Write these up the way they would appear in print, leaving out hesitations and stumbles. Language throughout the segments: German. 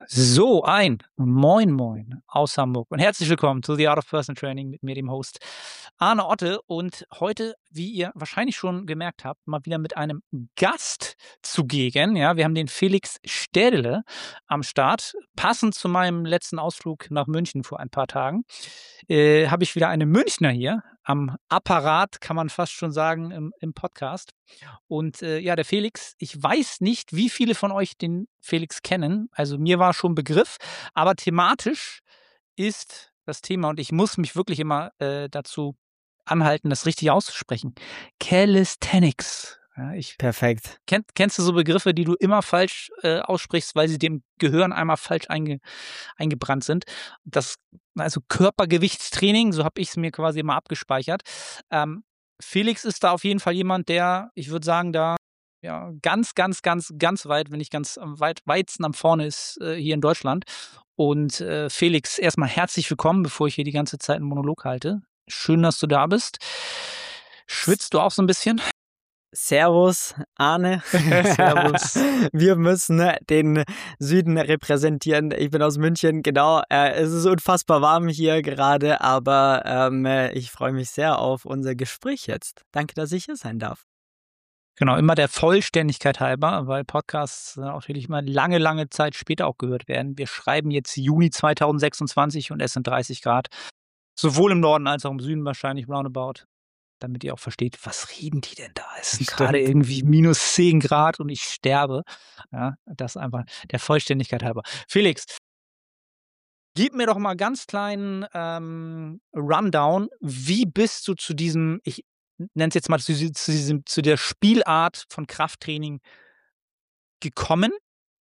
So, ein Moin Moin aus Hamburg und herzlich willkommen zu The Art of Personal Training mit mir, dem Host Arne Otte. Und heute, wie ihr wahrscheinlich schon gemerkt habt, mal wieder mit einem Gast zugegen. Ja, wir haben den Felix Städele am Start. Passend zu meinem letzten Ausflug nach München vor ein paar Tagen habe ich wieder einen Münchner hier am Apparat, kann man fast schon sagen, im Podcast. Und ja, der Felix, ich weiß nicht, wie viele von euch den Felix kennen. Also mir war schon Begriff, aber thematisch ist das Thema, und ich muss mich wirklich immer dazu anhalten, das richtig auszusprechen. Calisthenics. Ja, Perfekt. kennst du so Begriffe, die du immer falsch aussprichst, weil sie dem Gehirn einmal falsch eingebrannt sind? Also Körpergewichtstraining, so habe ich es mir quasi immer abgespeichert. Felix ist da auf jeden Fall jemand, der, ich würde sagen, da ja ganz, ganz, ganz, ganz weit, wenn nicht ganz weitsten am vorne ist hier in Deutschland. Und Felix, erstmal herzlich willkommen, bevor ich hier die ganze Zeit einen Monolog halte. Schön, dass du da bist. Schwitzt du auch so ein bisschen? Servus, Arne. Servus. Wir müssen den Süden repräsentieren. Ich bin aus München, genau. Es ist unfassbar warm hier gerade, aber ich freue mich sehr auf unser Gespräch jetzt. Danke, dass ich hier sein darf. Genau, immer der Vollständigkeit halber, weil Podcasts natürlich mal lange, lange Zeit später auch gehört werden. Wir schreiben jetzt Juni 2026 und es sind 30 Grad. Sowohl im Norden als auch im Süden wahrscheinlich roundabout. Damit ihr auch versteht, was reden die denn da? Es sind gerade irgendwie minus 10 Grad und ich sterbe. Ja, das einfach der Vollständigkeit halber. Felix, gib mir doch mal ganz kleinen Rundown. Wie bist du zu diesem, ich nenne es jetzt mal, zu der Spielart von Krafttraining gekommen?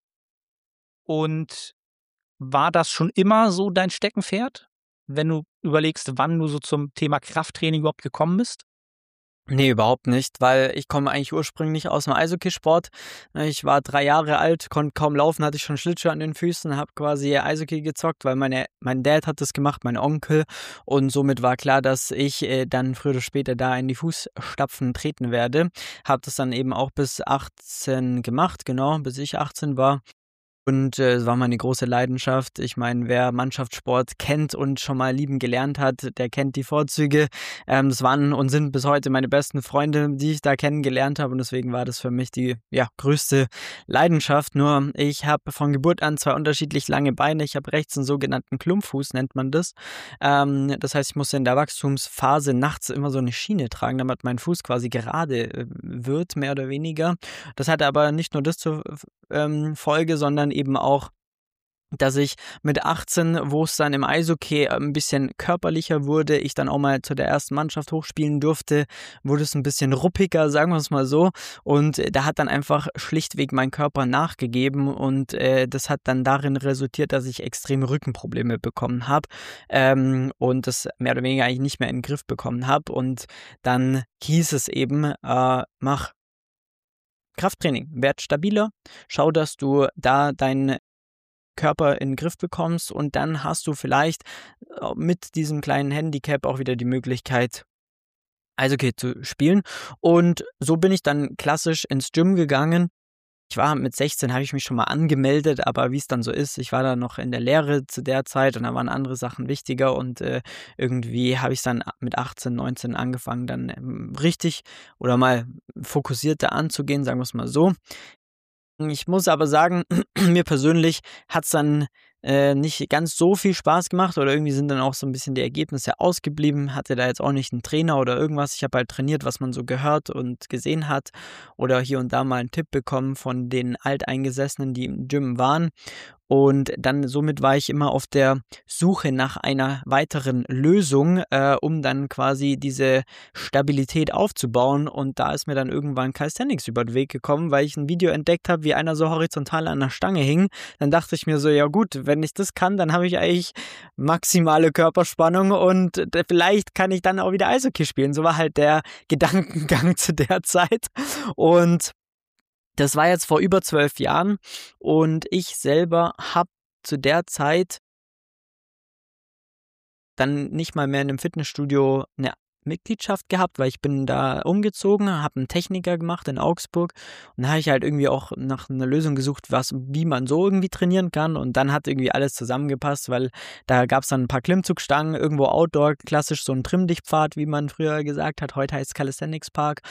Und war das schon immer so dein Steckenpferd, wenn du überlegst, wann du so zum Thema Krafttraining überhaupt gekommen bist? Nee, überhaupt nicht, weil ich komme eigentlich ursprünglich aus dem Eishockeysport. Ich war 3 Jahre alt, konnte kaum laufen, hatte ich schon Schlittschuhe an den Füßen, habe quasi Eishockey gezockt, weil mein Dad hat das gemacht, mein Onkel. Und somit war klar, dass ich dann früher oder später da in die Fußstapfen treten werde. Habe das dann eben auch bis 18 gemacht, genau, bis ich 18 war. Und es war meine große Leidenschaft. Ich meine, wer Mannschaftssport kennt und schon mal lieben gelernt hat, der kennt die Vorzüge. Das waren und sind bis heute meine besten Freunde, die ich da kennengelernt habe. Und deswegen war das für mich die größte Leidenschaft. Nur ich habe von Geburt an 2 unterschiedlich lange Beine. Ich habe rechts einen sogenannten Klumpfuß, nennt man das. Das heißt, ich musste in der Wachstumsphase nachts immer so eine Schiene tragen, damit mein Fuß quasi gerade wird, mehr oder weniger. Das hatte aber nicht nur das zur Folge, sondern eben auch, dass ich mit 18, wo es dann im Eishockey ein bisschen körperlicher wurde, ich dann auch mal zu der ersten Mannschaft hochspielen durfte, wurde es ein bisschen ruppiger, sagen wir es mal so. Und da hat dann einfach schlichtweg mein Körper nachgegeben und das hat dann darin resultiert, dass ich extreme Rückenprobleme bekommen habe und das mehr oder weniger eigentlich nicht mehr in den Griff bekommen habe. Und dann hieß es eben, mach Krafttraining, werd stabiler, schau, dass du da deinen Körper in den Griff bekommst und dann hast du vielleicht mit diesem kleinen Handicap auch wieder die Möglichkeit, Eishockey zu spielen. Und so bin ich dann klassisch ins Gym gegangen. Ich war mit 16, habe ich mich schon mal angemeldet, aber wie es dann so ist, ich war da noch in der Lehre zu der Zeit und da waren andere Sachen wichtiger und irgendwie habe ich dann mit 18, 19 angefangen, dann richtig oder mal fokussierter anzugehen, sagen wir es mal so. Ich muss aber sagen, mir persönlich hat's dann nicht ganz so viel Spaß gemacht oder irgendwie sind dann auch so ein bisschen die Ergebnisse ausgeblieben. Hatte da jetzt auch nicht einen Trainer oder irgendwas. Ich habe halt trainiert, was man so gehört und gesehen hat oder hier und da mal einen Tipp bekommen von den Alteingesessenen, die im Gym waren. Und dann somit war ich immer auf der Suche nach einer weiteren Lösung, um dann quasi diese Stabilität aufzubauen. Und da ist mir dann irgendwann Calisthenics über den Weg gekommen, weil ich ein Video entdeckt habe, wie einer so horizontal an der Stange hing. Dann dachte ich mir so, ja gut, wenn ich das kann, dann habe ich eigentlich maximale Körperspannung und vielleicht kann ich dann auch wieder Eishockey spielen. So war halt der Gedankengang zu der Zeit. Und das war jetzt vor über 12 Jahren und ich selber habe zu der Zeit dann nicht mal mehr in einem Fitnessstudio Mitgliedschaft gehabt, weil ich bin da umgezogen, habe einen Techniker gemacht in Augsburg und da habe ich halt irgendwie auch nach einer Lösung gesucht, wie man so irgendwie trainieren kann und dann hat irgendwie alles zusammengepasst, weil da gab es dann ein paar Klimmzugstangen, irgendwo Outdoor, klassisch so ein Trimm-dich-Pfad, wie man früher gesagt hat, heute heißt es Calisthenics Park.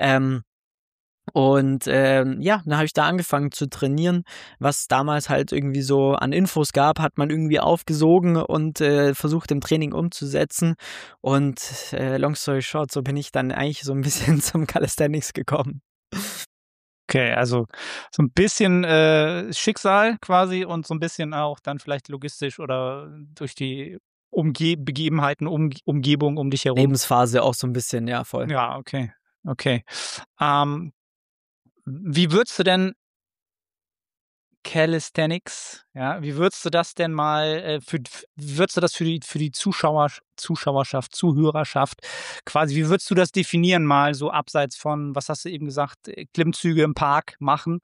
Ja, dann habe ich da angefangen zu trainieren. Was damals halt irgendwie so an Infos gab, hat man irgendwie aufgesogen und versucht im Training umzusetzen. Und long story short, so bin ich dann eigentlich so ein bisschen zum Calisthenics gekommen. Okay, also so ein bisschen, Schicksal quasi und so ein bisschen auch dann vielleicht logistisch oder durch die Begebenheiten, Umgebung um dich herum. Lebensphase auch so ein bisschen, ja, voll. Ja, okay, okay. Ähm, wie würdest du denn Calisthenics, ja, wie würdest du das denn mal, wie würdest du das für die Zuschauerschaft, Zuhörerschaft quasi wie würdest du das definieren mal so abseits von, was hast du eben gesagt, Klimmzüge im Park machen?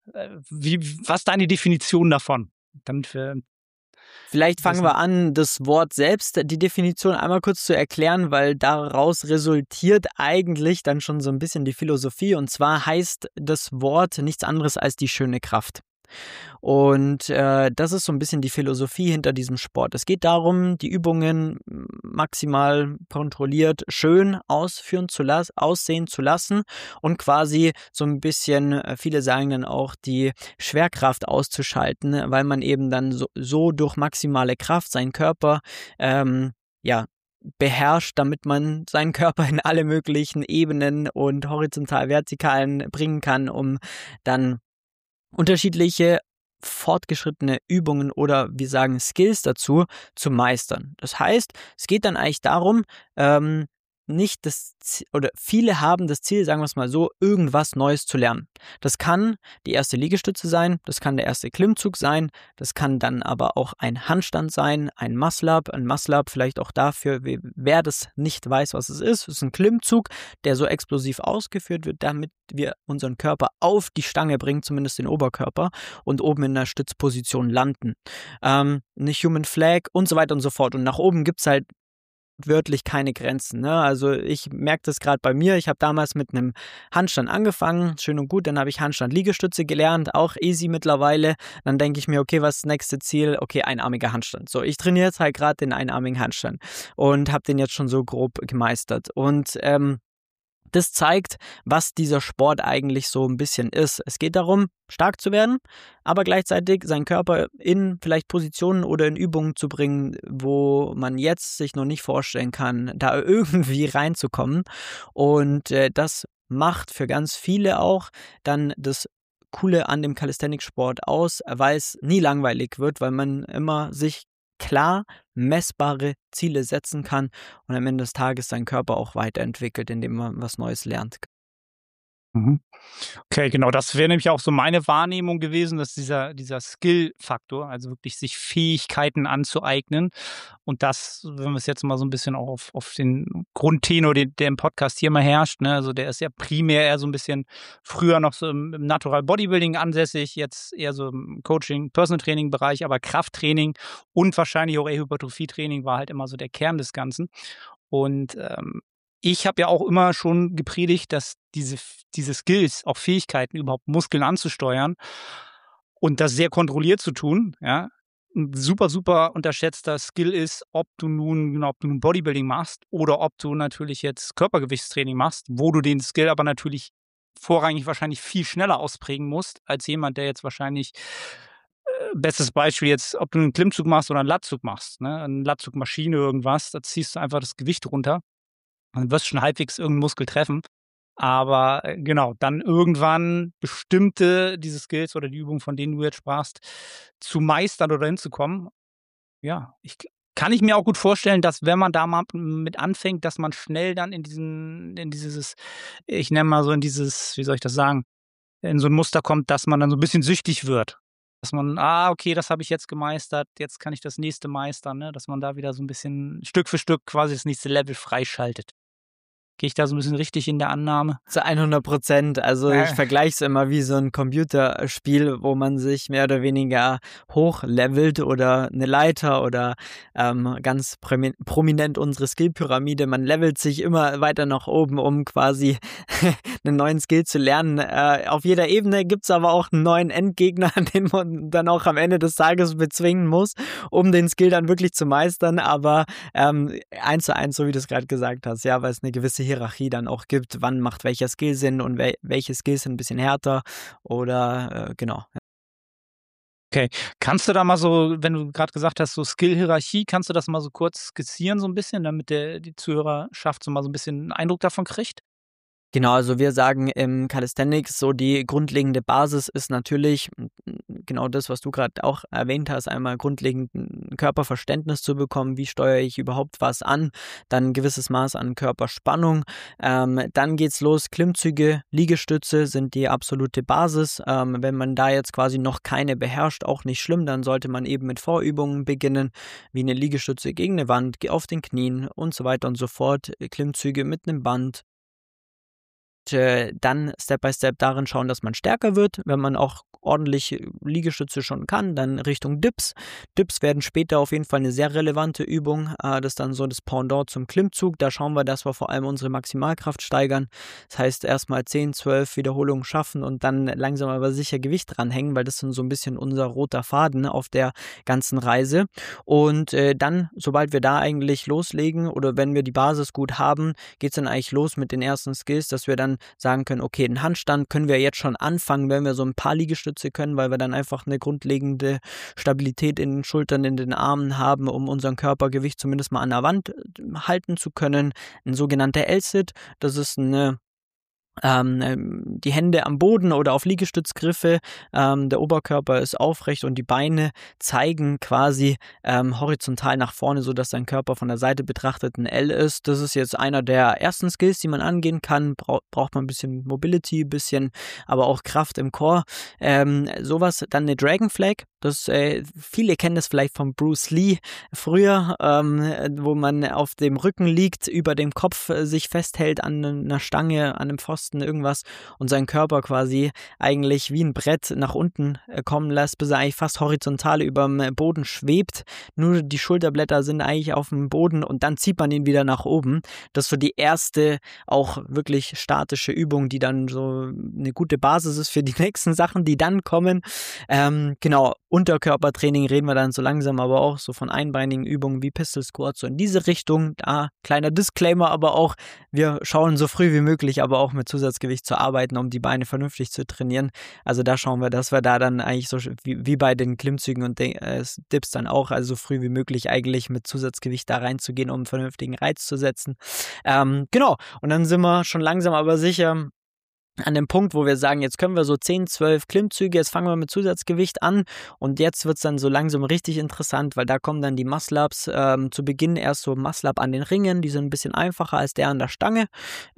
Was ist deine Definition davon? Damit wir Vielleicht fangen wissen. wir an, das Wort selbst, die Definition einmal kurz zu erklären, weil daraus resultiert eigentlich dann schon so ein bisschen die Philosophie. Und zwar heißt das Wort nichts anderes als die schöne Kraft. Und das ist so ein bisschen die Philosophie hinter diesem Sport. Es geht darum, die Übungen maximal kontrolliert schön aussehen zu lassen und quasi so ein bisschen, viele sagen dann auch, die Schwerkraft auszuschalten, weil man eben dann so durch maximale Kraft seinen Körper, ja, beherrscht, damit man seinen Körper in alle möglichen Ebenen und horizontal, vertikalen bringen kann, um dann unterschiedliche fortgeschrittene Übungen oder wir sagen Skills dazu zu meistern. Das heißt, es geht dann eigentlich darum, nicht oder viele haben das Ziel, sagen wir es mal so, irgendwas Neues zu lernen. Das kann die erste Liegestütze sein, das kann der erste Klimmzug sein, das kann dann aber auch ein Handstand sein, ein Muscle-Up vielleicht auch dafür, wer das nicht weiß, was es ist ein Klimmzug, der so explosiv ausgeführt wird, damit wir unseren Körper auf die Stange bringen, zumindest den Oberkörper, und oben in der Stützposition landen. Eine Human Flag und so weiter und so fort. Und nach oben gibt es halt wörtlich keine Grenzen. Ne? Also ich merke das gerade bei mir. Ich habe damals mit einem Handstand angefangen, schön und gut. Dann habe ich Handstand-Liegestütze gelernt, auch easy mittlerweile. Dann denke ich mir, okay, was ist das nächste Ziel? Okay, einarmiger Handstand. So, ich trainiere jetzt halt gerade den einarmigen Handstand und habe den jetzt schon so grob gemeistert. Und das zeigt, was dieser Sport eigentlich so ein bisschen ist. Es geht darum, stark zu werden, aber gleichzeitig seinen Körper in vielleicht Positionen oder in Übungen zu bringen, wo man jetzt sich noch nicht vorstellen kann, da irgendwie reinzukommen. Und das macht für ganz viele auch dann das Coole an dem Calisthenics-Sport aus, weil es nie langweilig wird, weil man immer sich klar messbare Ziele setzen kann und am Ende des Tages seinen Körper auch weiterentwickelt, indem man was Neues lernt. Mhm. Okay, genau, das wäre nämlich auch so meine Wahrnehmung gewesen, dass dieser Skill-Faktor, also wirklich sich Fähigkeiten anzueignen und das, wenn wir es jetzt mal so ein bisschen auch auf den Grundtenor, der im Podcast hier mal herrscht, ne, also der ist ja primär eher so ein bisschen früher noch so im Natural Bodybuilding ansässig, jetzt eher so im Coaching, Personal Training Bereich, aber Krafttraining und wahrscheinlich auch eher Hypertrophietraining war halt immer so der Kern des Ganzen. Und, ich habe ja auch immer schon gepredigt, dass diese Skills, auch Fähigkeiten, überhaupt Muskeln anzusteuern und das sehr kontrolliert zu tun, ja, 'n super, super unterschätzter Skill ist, ob du nun Bodybuilding machst oder ob du natürlich jetzt Körpergewichtstraining machst, wo du den Skill aber natürlich vorrangig wahrscheinlich viel schneller ausprägen musst als jemand, der jetzt wahrscheinlich bestes Beispiel jetzt, ob du einen Klimmzug machst oder einen Latzug machst, ne? 'N Latzugmaschine, irgendwas, da ziehst du einfach das Gewicht runter und wirst schon halbwegs irgend Muskel treffen. Aber, genau, dann irgendwann bestimmte diese Skills oder die Übungen, von denen du jetzt sprachst, zu meistern oder hinzukommen. Ja, kann ich mir auch gut vorstellen, dass wenn man da mal mit anfängt, dass man schnell dann in dieses ich nenne mal so in dieses, wie soll ich das sagen, in so 'n Muster kommt, dass man dann so 'n bisschen süchtig wird. Dass man: „Ah, okay, das habe ich jetzt gemeistert, jetzt kann ich das nächste meistern“, ne? Dass man da wieder so 'n bisschen Stück für Stück quasi das nächste Level freischaltet. Gehe ich da so ein bisschen richtig in der Annahme? Zu 100%. Also ich Äh, vergleiche es immer wie so ein Computerspiel, wo man sich mehr oder weniger hochlevelt oder eine Leiter oder ganz prominent unsere Skillpyramide. Man levelt sich immer weiter nach oben, um quasi einen neuen Skill zu lernen. Auf jeder Ebene gibt's aber auch einen neuen Endgegner, den man dann auch am Ende des Tages bezwingen muss, um den Skill dann wirklich zu meistern. Aber 1:1, so wie du es gerade gesagt hast, ja, weil es eine gewisse Hierarchie dann auch gibt, wann macht welcher Skill Sinn und welche Skills sind ein bisschen härter oder genau. okay. Kannst du da mal so, wenn du gerade gesagt hast, so Skill-Hierarchie, kannst du das mal so kurz skizzieren so ein bisschen, damit die Zuhörerschaft so mal so ein bisschen 'n Eindruck davon kriegt? Genau, also wir sagen im Calisthenics so die grundlegende Basis ist natürlich genau das, was du gerade auch erwähnt hast, einmal grundlegend 'n Körperverständnis zu bekommen, wie steuere ich überhaupt was an, dann 'n gewisses Maß an Körperspannung. Dann geht's los, Klimmzüge, Liegestütze sind die absolute Basis. Wenn man da jetzt quasi noch keine beherrscht, auch nicht schlimm, dann sollte man eben mit Vorübungen beginnen, wie eine Liegestütze gegen eine Wand, auf den Knien und so weiter und so fort, Klimmzüge mit 'nem Band. Dann Step by Step darin schauen, dass man stärker wird. Wenn man auch ordentlich Liegestütze schon kann, dann Richtung Dips. Dips werden später auf jeden Fall eine sehr relevante Übung. Das ist dann so das Pendant zum Klimmzug. Da schauen wir, dass wir vor allem unsere Maximalkraft steigern. Das heißt, erstmal 10, 12 Wiederholungen schaffen und dann langsam aber sicher Gewicht dranhängen, weil das ist so ein bisschen unser roter Faden auf der ganzen Reise. Und dann, sobald wir da eigentlich loslegen oder wenn wir die Basis gut haben, geht es dann eigentlich los mit den ersten Skills, dass wir dann sagen können, okay, einen Handstand können wir jetzt schon anfangen, wenn wir so ein paar Liegestütze können, weil wir dann einfach eine grundlegende Stabilität in den Schultern, in den Armen haben, um unseren Körpergewicht zumindest mal an der Wand halten zu können. Ein sogenannter L-Sit, das ist die Hände am Boden oder auf Liegestützgriffe, der Oberkörper ist aufrecht und die Beine zeigen quasi horizontal nach vorne, sodass dein Körper von der Seite betrachtet ein L ist. Das ist jetzt einer der ersten Skills, die man angehen kann. Braucht man ein bisschen Mobility, ein bisschen, aber auch Kraft im Core. Sowas, dann eine Dragon Flag. Viele kennen das vielleicht von Bruce Lee früher, wo man auf dem Rücken liegt, über dem Kopf sich festhält an einer Stange, an einem Pfosten, irgendwas und seinen Körper quasi eigentlich wie ein Brett nach unten kommen lässt, bis er eigentlich fast horizontal über dem Boden schwebt. Nur die Schulterblätter sind eigentlich auf dem Boden und dann zieht man ihn wieder nach oben. Das ist so die erste auch wirklich statische Übung, die dann so eine gute Basis ist für die nächsten Sachen, die dann kommen. Genau, Unterkörpertraining reden wir dann so langsam aber auch so von einbeinigen Übungen wie Pistol Squats, so in diese Richtung. Da kleiner Disclaimer, aber auch wir schauen so früh wie möglich aber auch mit Zusatzgewicht zu arbeiten, um die Beine vernünftig zu trainieren. Also da schauen wir, dass wir da dann eigentlich so wie bei den Klimmzügen und Dips dann auch, also so früh wie möglich eigentlich mit Zusatzgewicht da reinzugehen, um einen vernünftigen Reiz zu setzen. Genau, und dann sind wir schon langsam aber sicher an dem Punkt, wo wir sagen, jetzt können wir so 10, 12 Klimmzüge, jetzt fangen wir mit Zusatzgewicht an und jetzt wird es dann so langsam richtig interessant, weil da kommen dann die Muscle-Ups, zu Beginn erst so Muscle-Up an den Ringen, die sind ein bisschen einfacher als der an der Stange.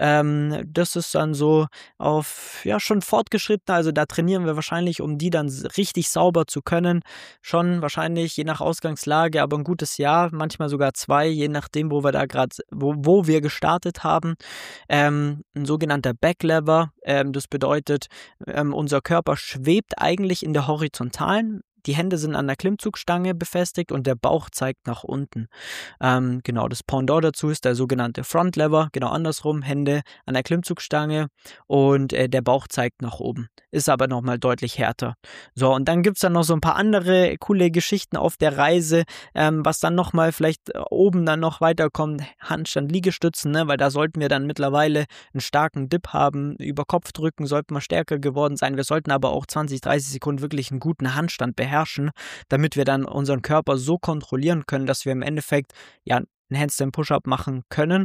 Das ist dann so auf, ja, schon fortgeschritten, also da trainieren wir wahrscheinlich, um die dann richtig sauber zu können, schon wahrscheinlich je nach Ausgangslage, aber ein gutes Jahr, manchmal sogar 2, je nachdem, wo wir da gerade, wo wir gestartet haben. Ein sogenannter Backlever, das bedeutet, unser Körper schwebt eigentlich in der horizontalen. Die Hände sind an der Klimmzugstange befestigt und der Bauch zeigt nach unten. Genau, das Pendant dazu ist der sogenannte Front Lever, genau andersrum, Hände an der Klimmzugstange und der Bauch zeigt nach oben. Ist aber nochmal deutlich härter. So, und dann gibt es dann noch so ein paar andere coole Geschichten auf der Reise, was dann nochmal vielleicht oben dann noch weiterkommt, Handstand, Liegestützen, ne? Weil da sollten wir dann mittlerweile einen starken Dip haben, über Kopfdrücken sollten wir stärker geworden sein. Wir sollten aber auch 20, 30 Sekunden wirklich einen guten Handstand beherrschen, damit wir dann unseren Körper so kontrollieren können, dass wir im Endeffekt ja einen Handstand Push-Up machen können.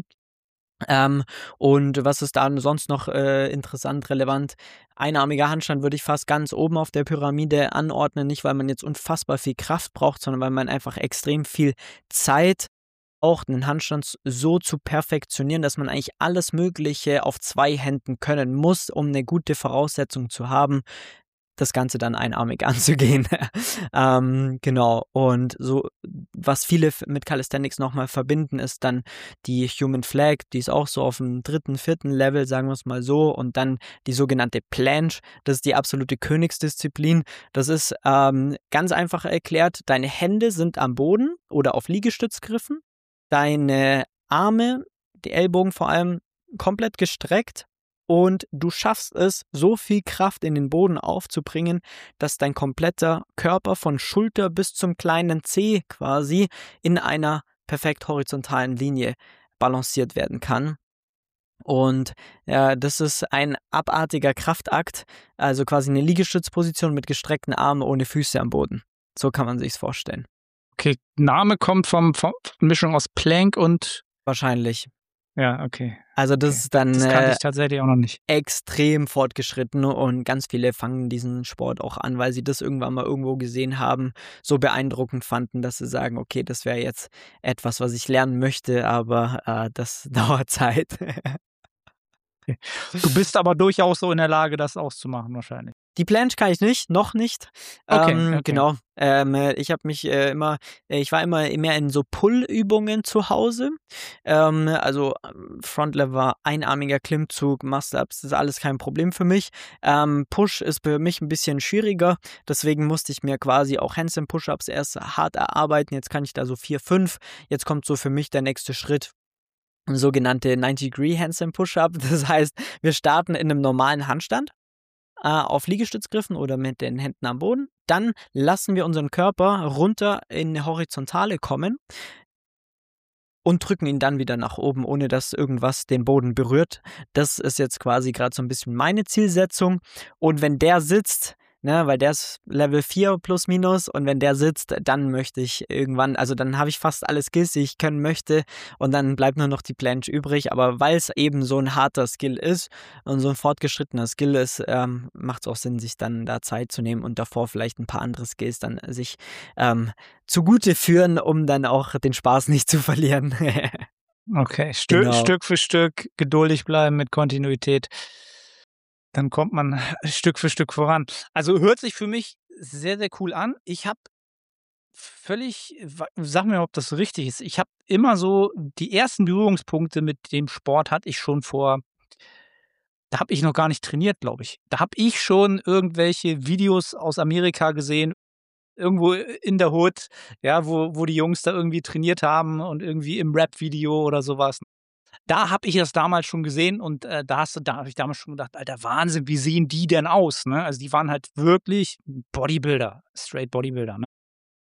Und was ist da sonst noch interessant, relevant? Einarmiger Handstand würde ich fast ganz oben auf der Pyramide anordnen, nicht weil man jetzt unfassbar viel Kraft braucht, sondern weil man einfach extrem viel Zeit braucht, einen Handstand so zu perfektionieren, dass man eigentlich alles Mögliche auf 2 Händen können muss, um eine gute Voraussetzung zu haben. das Ganze dann einarmig anzugehen. Genau. Und so, was viele mit Calisthenics nochmal verbinden, ist dann die Human Flag, die ist auch so auf dem 3., 4. Level, sagen wir es mal so. Und dann die sogenannte Planche, das ist die absolute Königsdisziplin. Das ist ganz einfach erklärt, deine Hände sind am Boden oder auf Liegestützgriffen, deine Arme, die Ellbogen vor allem, komplett gestreckt. Und du schaffst es, so viel Kraft in den Boden aufzubringen, dass dein kompletter Körper von Schulter bis zum kleinen Zeh quasi in einer perfekt horizontalen Linie balanciert werden kann. Und das ist ein abartiger Kraftakt, also quasi eine Liegestützposition mit gestreckten Armen ohne Füße am Boden. So kann man sich's vorstellen. Okay, Name kommt von Mischung aus Plank und... Wahrscheinlich. Ja, okay. Also das ist dann das kannte ich tatsächlich auch noch nicht. Extrem fortgeschritten und ganz viele fangen diesen Sport auch an, weil sie das irgendwann mal irgendwo gesehen haben, so beeindruckend fanden, dass sie sagen, okay, das wäre jetzt etwas, was ich lernen möchte, aber das dauert Zeit. Okay. Du bist aber durchaus so in der Lage, das auszumachen wahrscheinlich. Die Planche kann ich nicht, noch nicht. Okay. Genau. Ich habe mich ich war immer mehr in so Pull-Übungen zu Hause. Also Frontlever, einarmiger Klimmzug, Muscle-Ups, das ist alles kein Problem für mich. Push ist für mich ein bisschen schwieriger, deswegen musste ich mir quasi auch Handstand-Push-Ups erst hart erarbeiten. Jetzt kann ich da so 4, 5. Jetzt kommt so für mich der nächste Schritt. Sogenannte 90-Degree Handstand Push-Up. Das heißt, wir starten in einem normalen Handstand auf Liegestützgriffen oder mit den Händen am Boden. Dann lassen wir unseren Körper runter in eine Horizontale kommen und drücken ihn dann wieder nach oben, ohne dass irgendwas den Boden berührt. Das ist jetzt quasi gerade so ein bisschen meine Zielsetzung. Und wenn der sitzt, ne, weil der ist Level 4 plus minus, und wenn der sitzt, dann möchte ich irgendwann, also dann habe ich fast alle Skills, die ich können möchte, und dann bleibt nur noch die Planche übrig. Aber weil es eben so ein harter Skill ist und so ein fortgeschrittener Skill ist, macht es auch Sinn, sich dann da Zeit zu nehmen und davor vielleicht ein paar andere Skills dann sich zugute führen, um dann auch den Spaß nicht zu verlieren. Okay, Genau. Stück für Stück geduldig bleiben mit Kontinuität. Dann kommt man Stück für Stück voran. Also hört sich für mich sehr, sehr cool an. Ich habe sag mir, ob das so richtig ist. Ich habe immer so die ersten Berührungspunkte mit dem Sport hatte ich schon da habe ich noch gar nicht trainiert, glaube ich. Da habe ich schon irgendwelche Videos aus Amerika gesehen, irgendwo in der Hood, ja, wo die Jungs da irgendwie trainiert haben und irgendwie im Rap-Video oder sowas. Da habe ich das damals schon gesehen und da habe ich damals schon gedacht: „Alter, Wahnsinn, wie sehen die denn aus?", ne? Also, die waren halt wirklich Bodybuilder, straight Bodybuilder, ne?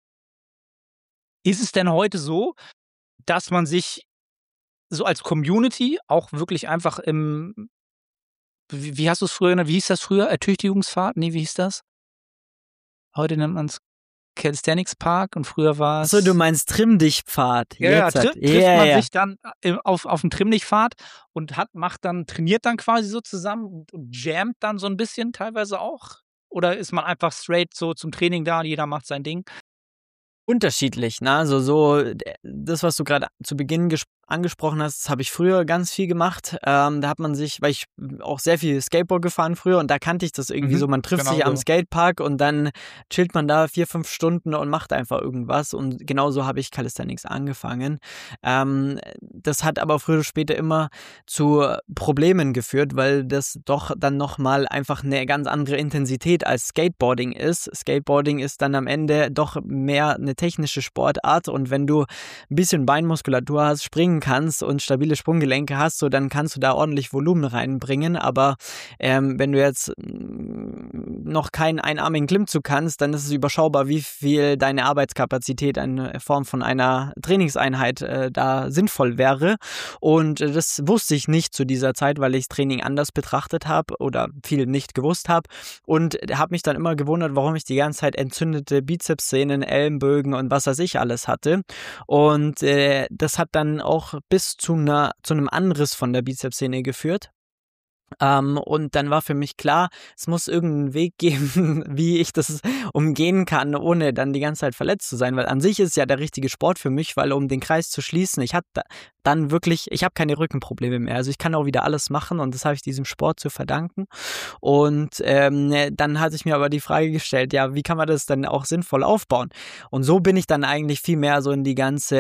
Ist es denn heute so, dass man sich so als Community auch wirklich einfach wie hast du's früher genannt? Wie hieß das früher? Ertüchtigungsfahrt? Ne, wie hieß das? Heute nennt man's Calisthenics Park und früher war's So, du meinst Trimm-Dich-Pfad. ja, Jetzt. trifft man sich dann auf 'n Trimm-Dich-Pfad und trainiert dann quasi so zusammen und jammt dann so 'n bisschen teilweise auch? Oder ist man einfach straight so zum Training da und jeder macht sein Ding? Unterschiedlich, ne? Also so, das, was du gerade zu Beginn angesprochen hast, das habe ich früher ganz viel gemacht. Da hat man sich, weil ich auch sehr viel Skateboard gefahren früher, und da kannte ich das irgendwie so, man trifft sich am Skatepark und dann chillt man da 4, 5 Stunden und macht einfach irgendwas, und genauso habe ich Calisthenics angefangen. Das hat aber früher oder später immer zu Problemen geführt, weil das doch dann nochmal einfach eine ganz andere Intensität als Skateboarding ist. Skateboarding ist dann am Ende doch mehr eine technische Sportart, und wenn du ein bisschen Beinmuskulatur hast, springen kannst und stabile Sprunggelenke hast, so dann kannst du da ordentlich Volumen reinbringen, aber wenn du jetzt noch keinen einarmigen Klimmzug kannst, dann ist es überschaubar, wie viel deine Arbeitskapazität in Form von einer Trainingseinheit da sinnvoll wäre, und das wusste ich nicht zu dieser Zeit, weil ich das Training anders betrachtet habe oder viel nicht gewusst habe, und habe mich dann immer gewundert, warum ich die ganze Zeit entzündete Bizepssehnen, Ellenbögen und was weiß ich alles hatte, und das hat dann auch bis zu einem Anriss von der Bizepssehne geführt. Und dann war für mich klar, es muss irgendeinen Weg geben, wie ich das umgehen kann, ohne dann die ganze Zeit verletzt zu sein. Weil an sich ist es ja der richtige Sport für mich, weil um den Kreis zu schließen, ich habe keine Rückenprobleme mehr. Also ich kann auch wieder alles machen und das habe ich diesem Sport zu verdanken. Und dann hatte ich mir aber die Frage gestellt, ja, wie kann man das denn auch sinnvoll aufbauen? Und so bin ich dann eigentlich viel mehr so in die ganze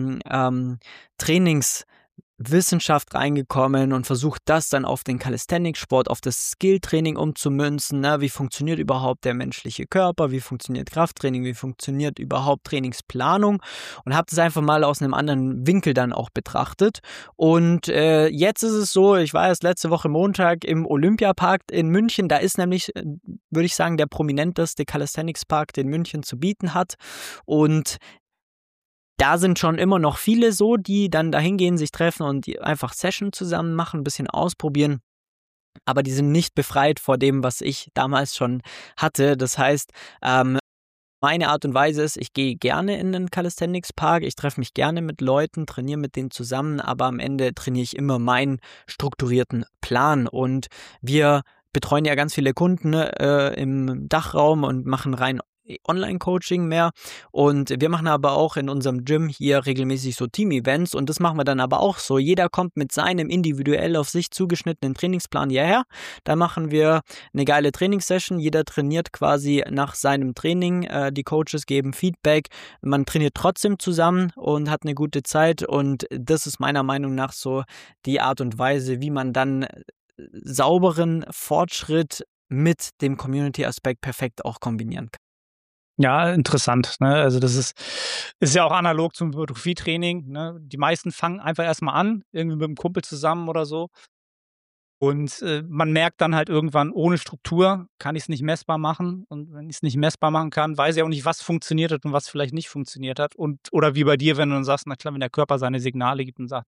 Trainingswissenschaft reingekommen und versucht das dann auf den Calisthenics-Sport, auf das Skill-Training umzumünzen. Ne? Wie funktioniert überhaupt der menschliche Körper? Wie funktioniert Krafttraining? Wie funktioniert überhaupt Trainingsplanung? Und habe das einfach mal aus einem anderen Winkel dann auch betrachtet. Und jetzt ist es so, ich war erst letzte Woche Montag im Olympiapark in München. Da ist nämlich, würde ich sagen, der prominenteste Calisthenics-Park, den München zu bieten hat. Und da sind schon immer noch viele so, die dann da hingehen, sich treffen und die einfach Session zusammen machen, ein bisschen ausprobieren. Aber die sind nicht befreit vor dem, was ich damals schon hatte. Das heißt, meine Art und Weise ist, ich gehe gerne in den Calisthenics-Park, ich treffe mich gerne mit Leuten, trainiere mit denen zusammen, aber am Ende trainiere ich immer meinen strukturierten Plan. Und wir betreuen ja ganz viele Kunden im Dachraum und machen rein Online-Coaching mehr und wir machen aber auch in unserem Gym hier regelmäßig so Team-Events und das machen wir dann aber auch so. Jeder kommt mit seinem individuell auf sich zugeschnittenen Trainingsplan hierher. Da machen wir eine geile Trainingssession. Jeder trainiert quasi nach seinem Training. Die Coaches geben Feedback. Man trainiert trotzdem zusammen und hat eine gute Zeit und das ist meiner Meinung nach so die Art und Weise, wie man dann sauberen Fortschritt mit dem Community-Aspekt perfekt auch kombinieren kann. Ja, interessant, ne? Also, das ist ja auch analog zum Hypertrophietraining, ne? Die meisten fangen einfach erst mal an, irgendwie mit 'm Kumpel zusammen oder so. Und, man merkt dann halt irgendwann, ohne Struktur kann ich's nicht messbar machen. Und wenn ich's nicht messbar machen kann, weiß ich auch nicht, was funktioniert hat und was vielleicht nicht funktioniert hat. Und oder wie bei dir, wenn du dann sagst, na klar, wenn der Körper seine Signale gibt und sagt: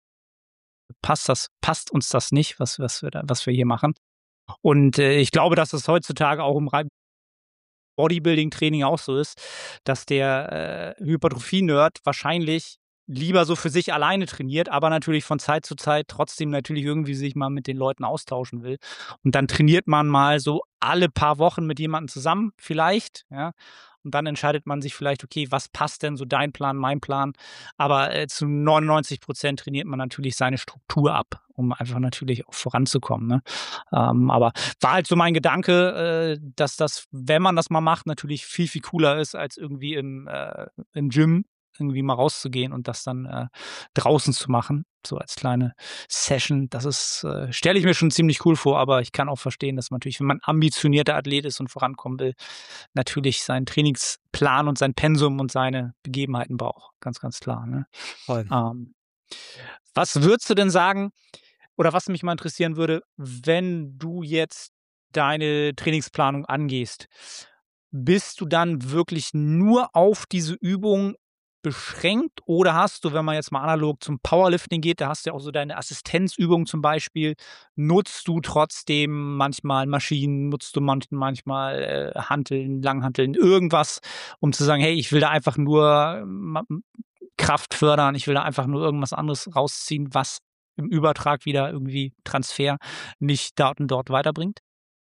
„Passt uns das nicht, was wir hier machen?“ Und, ich glaube, dass das heutzutage auch im rein Bodybuilding-Training auch so ist, dass der, Hypertrophie-Nerd wahrscheinlich lieber so für sich alleine trainiert, aber natürlich von Zeit zu Zeit trotzdem natürlich irgendwie sich mal mit den Leuten austauschen will. Und dann trainiert man mal so alle paar Wochen mit jemandem zusammen vielleicht, ja? Und dann entscheidet man sich vielleicht: „Okay, was passt denn so dein Plan, mein Plan?“ Aber, zu 99% trainiert man natürlich seine Struktur ab, um einfach natürlich auch voranzukommen, ne? Aber war halt so mein Gedanke, dass das, wenn man das mal macht, natürlich viel, viel cooler ist, als irgendwie im Gym irgendwie mal rauszugehen und das dann, draußen zu machen, so als kleine Session. Das ist, stelle ich mir schon ziemlich cool vor, aber ich kann auch verstehen, dass man natürlich, wenn man ambitionierter Athlet ist und vorankommen will, natürlich seinen Trainingsplan und sein Pensum und seine Begebenheiten braucht. Ganz, ganz klar, ne? Voll. Ähm, Was würdest du denn sagen oder was mich mal interessieren würde, wenn du jetzt deine Trainingsplanung angehst, bist du dann wirklich nur auf diese Übung beschränkt oder hast du, wenn man jetzt mal analog zum Powerlifting geht, da hast du ja auch so deine Assistenzübungen zum Beispiel, nutzt du trotzdem manchmal Maschinen, nutzt du manchmal, Hanteln, Langhanteln, irgendwas, um zu sagen: „Hey, ich will da einfach nur Kraft fördern, ich will da einfach nur irgendwas anderes rausziehen, was im Übertrag wieder irgendwie Transfer nicht da und dort weiterbringt?“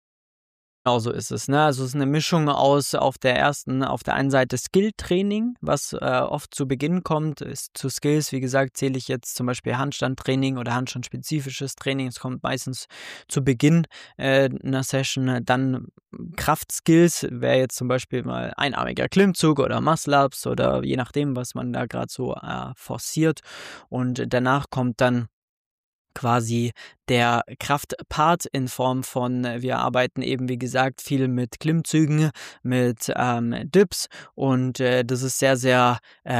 Genau so ist es, ne? Also, es ist eine Mischung aus auf der einen Seite Skill-Training, was, oft zu Beginn kommt. Ist zu Skills, wie gesagt, zähle ich jetzt zum Beispiel Handstandtraining oder handstandspezifisches Training. Es kommt meistens zu Beginn, 'ner Session. Dann Kraftskills wäre jetzt zum Beispiel mal einarmiger Klimmzug oder Muscle-Ups oder je nachdem, was man da gerade so, forciert. Und danach kommt dann quasi der Kraftpart in Form von wir arbeiten eben, wie gesagt, viel mit Klimmzügen, mit, Dips und, das ist sehr, sehr,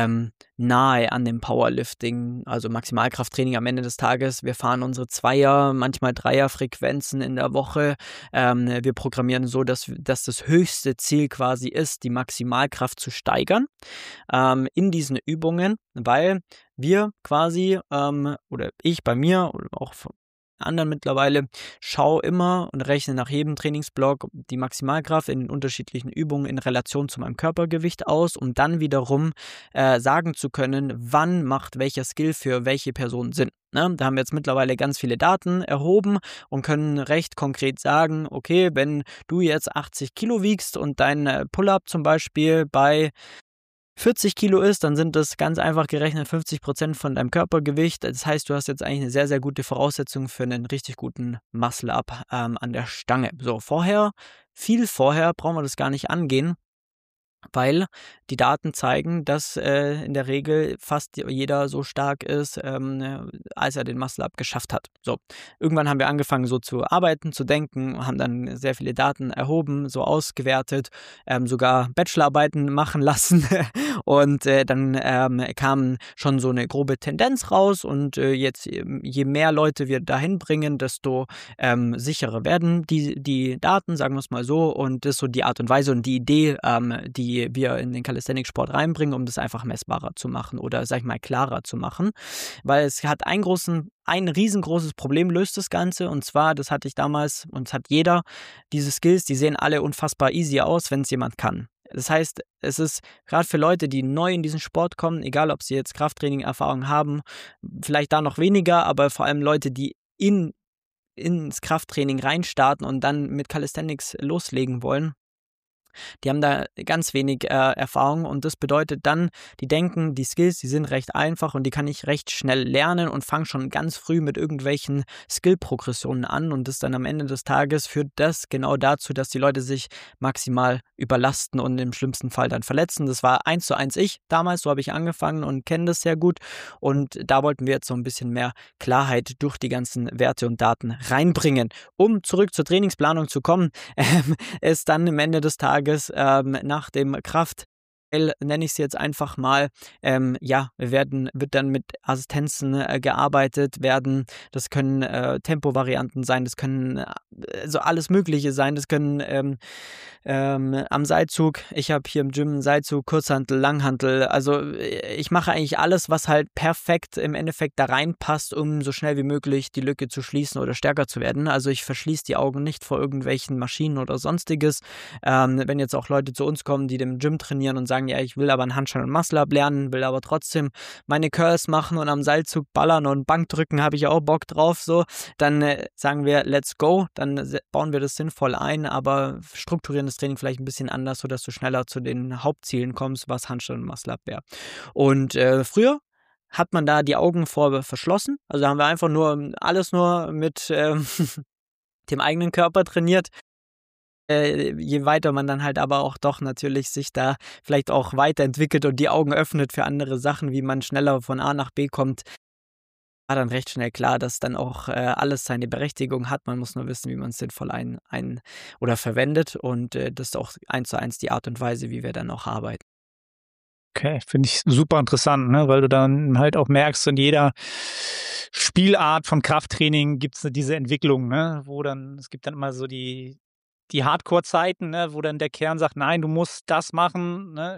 nahe an dem Powerlifting, also Maximalkrafttraining am Ende des Tages. Wir fahren unsere Zweier-, manchmal Dreier-Frequenzen in der Woche. Wir programmieren so, dass das höchste Ziel quasi ist, die Maximalkraft zu steigern, in diesen Übungen, weil wir quasi, oder ich bei mir oder auch anderen mittlerweile, schau immer und rechne nach jedem Trainingsblock die Maximalkraft in den unterschiedlichen Übungen in Relation zu meinem Körpergewicht aus, um dann wiederum sagen zu können, wann macht welcher Skill für welche Person Sinn. Ne? Da haben wir jetzt mittlerweile ganz viele Daten erhoben und können recht konkret sagen, okay, wenn du jetzt 80 Kilo wiegst und dein Pull-up zum Beispiel bei 40 Kilo ist, dann sind das ganz einfach gerechnet 50% von deinem Körpergewicht. Das heißt, du hast jetzt eigentlich eine sehr, sehr gute Voraussetzung für einen richtig guten Muscle-Up an der Stange. So, viel vorher brauchen wir das gar nicht angehen, weil die Daten zeigen, dass in der Regel fast jeder so stark ist, als er den Muscle-Up geschafft hat. So, irgendwann haben wir angefangen so zu arbeiten, zu denken, haben dann sehr viele Daten erhoben, so ausgewertet, sogar Bachelorarbeiten machen lassen und dann kam schon so eine grobe Tendenz raus und jetzt je mehr Leute wir dahin bringen, desto sicherer werden die Daten, sagen wir es mal so, und das ist so die Art und Weise und die Idee, die wir in den Calisthenics-Sport reinbringen, um das einfach messbarer zu machen oder, sag ich mal, klarer zu machen. Weil es hat ein riesengroßes Problem löst das Ganze, und zwar, das hatte ich damals und das hat jeder, diese Skills, die sehen alle unfassbar easy aus, wenn es jemand kann. Das heißt, es ist gerade für Leute, die neu in diesen Sport kommen, egal ob sie jetzt Krafttraining-Erfahrung haben, vielleicht da noch weniger, aber vor allem Leute, die ins Krafttraining reinstarten und dann mit Calisthenics loslegen wollen, die haben da ganz wenig Erfahrung, und das bedeutet dann, die denken, die Skills, die sind recht einfach und die kann ich recht schnell lernen und fangen schon ganz früh mit irgendwelchen Skill-Progressionen an, und das dann am Ende des Tages führt das genau dazu, dass die Leute sich maximal überlasten und im schlimmsten Fall dann verletzen. Das war 1:1 ich damals, so habe ich angefangen und kenne das sehr gut, und da wollten wir jetzt so ein bisschen mehr Klarheit durch die ganzen Werte und Daten reinbringen. Um zurück zur Trainingsplanung zu kommen, ist dann am Ende des Tages nach dem nenne ich es jetzt einfach mal, wird dann mit Assistenzen gearbeitet werden. Das können Tempovarianten sein, das können so alles Mögliche sein, das können am Seilzug, ich habe hier im Gym einen Seilzug, Kurzhantel, Langhantel, also ich mache eigentlich alles, was halt perfekt im Endeffekt da reinpasst, um so schnell wie möglich die Lücke zu schließen oder stärker zu werden. Also ich verschließe die Augen nicht vor irgendwelchen Maschinen oder sonstiges. Wenn jetzt auch Leute zu uns kommen, die im Gym trainieren und sagen, ja, ich will aber einen Handstand und Muscle-Up lernen, will aber trotzdem meine Curls machen und am Seilzug ballern und Bankdrücken, habe ich auch Bock drauf, so, dann sagen wir, let's go, dann bauen wir das sinnvoll ein, aber strukturieren das Training vielleicht ein bisschen anders, sodass du schneller zu den Hauptzielen kommst, was Handstand und Muscle-Up wäre. Und früher hat man da die Augen vor verschlossen, also haben wir einfach alles nur mit dem eigenen Körper trainiert. Je weiter man dann halt aber auch doch natürlich sich da vielleicht auch weiterentwickelt und die Augen öffnet für andere Sachen, wie man schneller von A nach B kommt, war dann recht schnell klar, dass dann auch alles seine Berechtigung hat. Man muss nur wissen, wie man es sinnvoll ein oder verwendet, und das ist auch 1:1 die Art und Weise, wie wir dann auch arbeiten. Okay, finde ich super interessant, ne? Weil du dann halt auch merkst, in jeder Spielart von Krafttraining gibt's diese Entwicklung, ne? Es gibt dann immer so die Hardcore-Zeiten, ne, wo dann der Kern sagt: „Nein, du musst das machen, ne,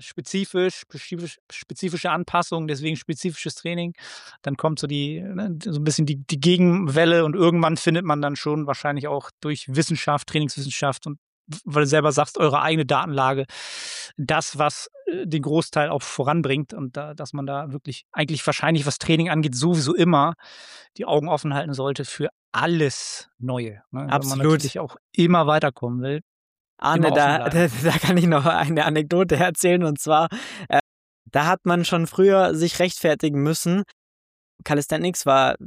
spezifische Anpassungen, deswegen spezifisches Training.“ Dann kommt so so ein bisschen die Gegenwelle, und irgendwann findet man dann schon wahrscheinlich auch durch Wissenschaft, Trainingswissenschaft, und weil du selber sagst, eure eigene Datenlage, das, was den Großteil auch voranbringt, und dass man da wirklich eigentlich wahrscheinlich, was Training angeht, sowieso immer die Augen offen halten sollte für alles Neue, ne? Weil man Absolut. natürlich auch immer weiterkommen will. Arne, Immer offen da, bleiben. da, da kann ich noch eine Anekdote erzählen, und zwar, da hat man schon früher sich rechtfertigen müssen. Calisthenics war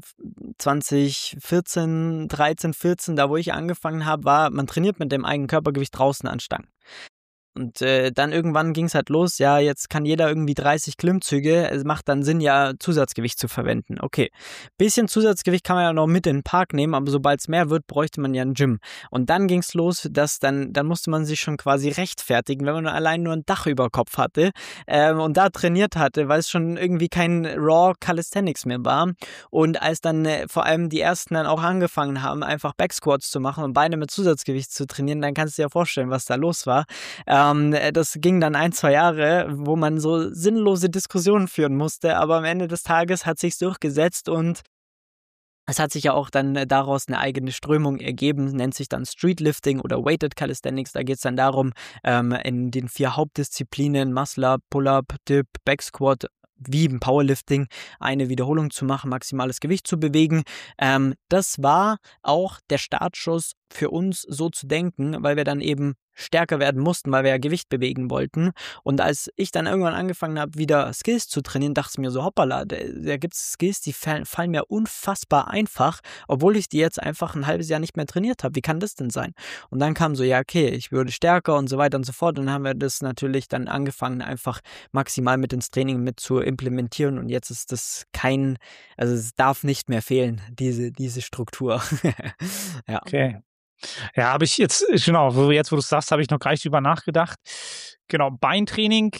2014, 13, 14, da wo ich angefangen habe, man trainiert mit dem eigenen Körpergewicht draußen an Stangen. Und dann irgendwann ging es halt los, ja, jetzt kann jeder irgendwie 30 Klimmzüge, es macht dann Sinn, ja, Zusatzgewicht zu verwenden. Okay, bisschen Zusatzgewicht kann man ja noch mit in den Park nehmen, aber sobald es mehr wird, bräuchte man ja ein Gym. Und dann ging es los, dass dann musste man sich schon quasi rechtfertigen, wenn man allein nur ein Dach über Kopf hatte und da trainiert hatte, weil es schon irgendwie kein Raw Calisthenics mehr war. Und als dann vor allem die ersten dann auch angefangen haben, einfach Backsquats zu machen und Beine mit Zusatzgewicht zu trainieren, dann kannst du dir ja vorstellen, was da los war. Das ging dann 1-2 Jahre, wo man so sinnlose Diskussionen führen musste, aber am Ende des Tages hat sich's durchgesetzt, und Es hat sich ja auch dann daraus eine eigene Strömung ergeben, nennt sich dann Streetlifting oder Weighted Calisthenics. Da geht es dann darum, in den 4 Hauptdisziplinen Muscle-Up, Pull-Up, Dip, Backsquat, wie im Powerlifting, eine Wiederholung zu machen, maximales Gewicht zu bewegen. Das war auch der Startschuss für uns, so zu denken, weil wir dann eben stärker werden mussten, weil wir ja Gewicht bewegen wollten. Und als ich dann irgendwann angefangen habe, wieder Skills zu trainieren, dachte ich mir so, hoppala, da gibt es Skills, die fallen mir unfassbar einfach, obwohl ich die jetzt einfach ein halbes Jahr nicht mehr trainiert habe. Wie kann das denn sein? Und dann kam so, ja, okay, ich würde stärker und so weiter und so fort. Und dann haben wir das natürlich dann angefangen, einfach maximal mit ins Training mit zu implementieren. Und jetzt ist das also es darf nicht mehr fehlen, diese Struktur. Ja. Okay. Ja, habe ich jetzt, genau, wo du es sagst, habe ich noch gar nicht drüber nachgedacht. Genau, Beintraining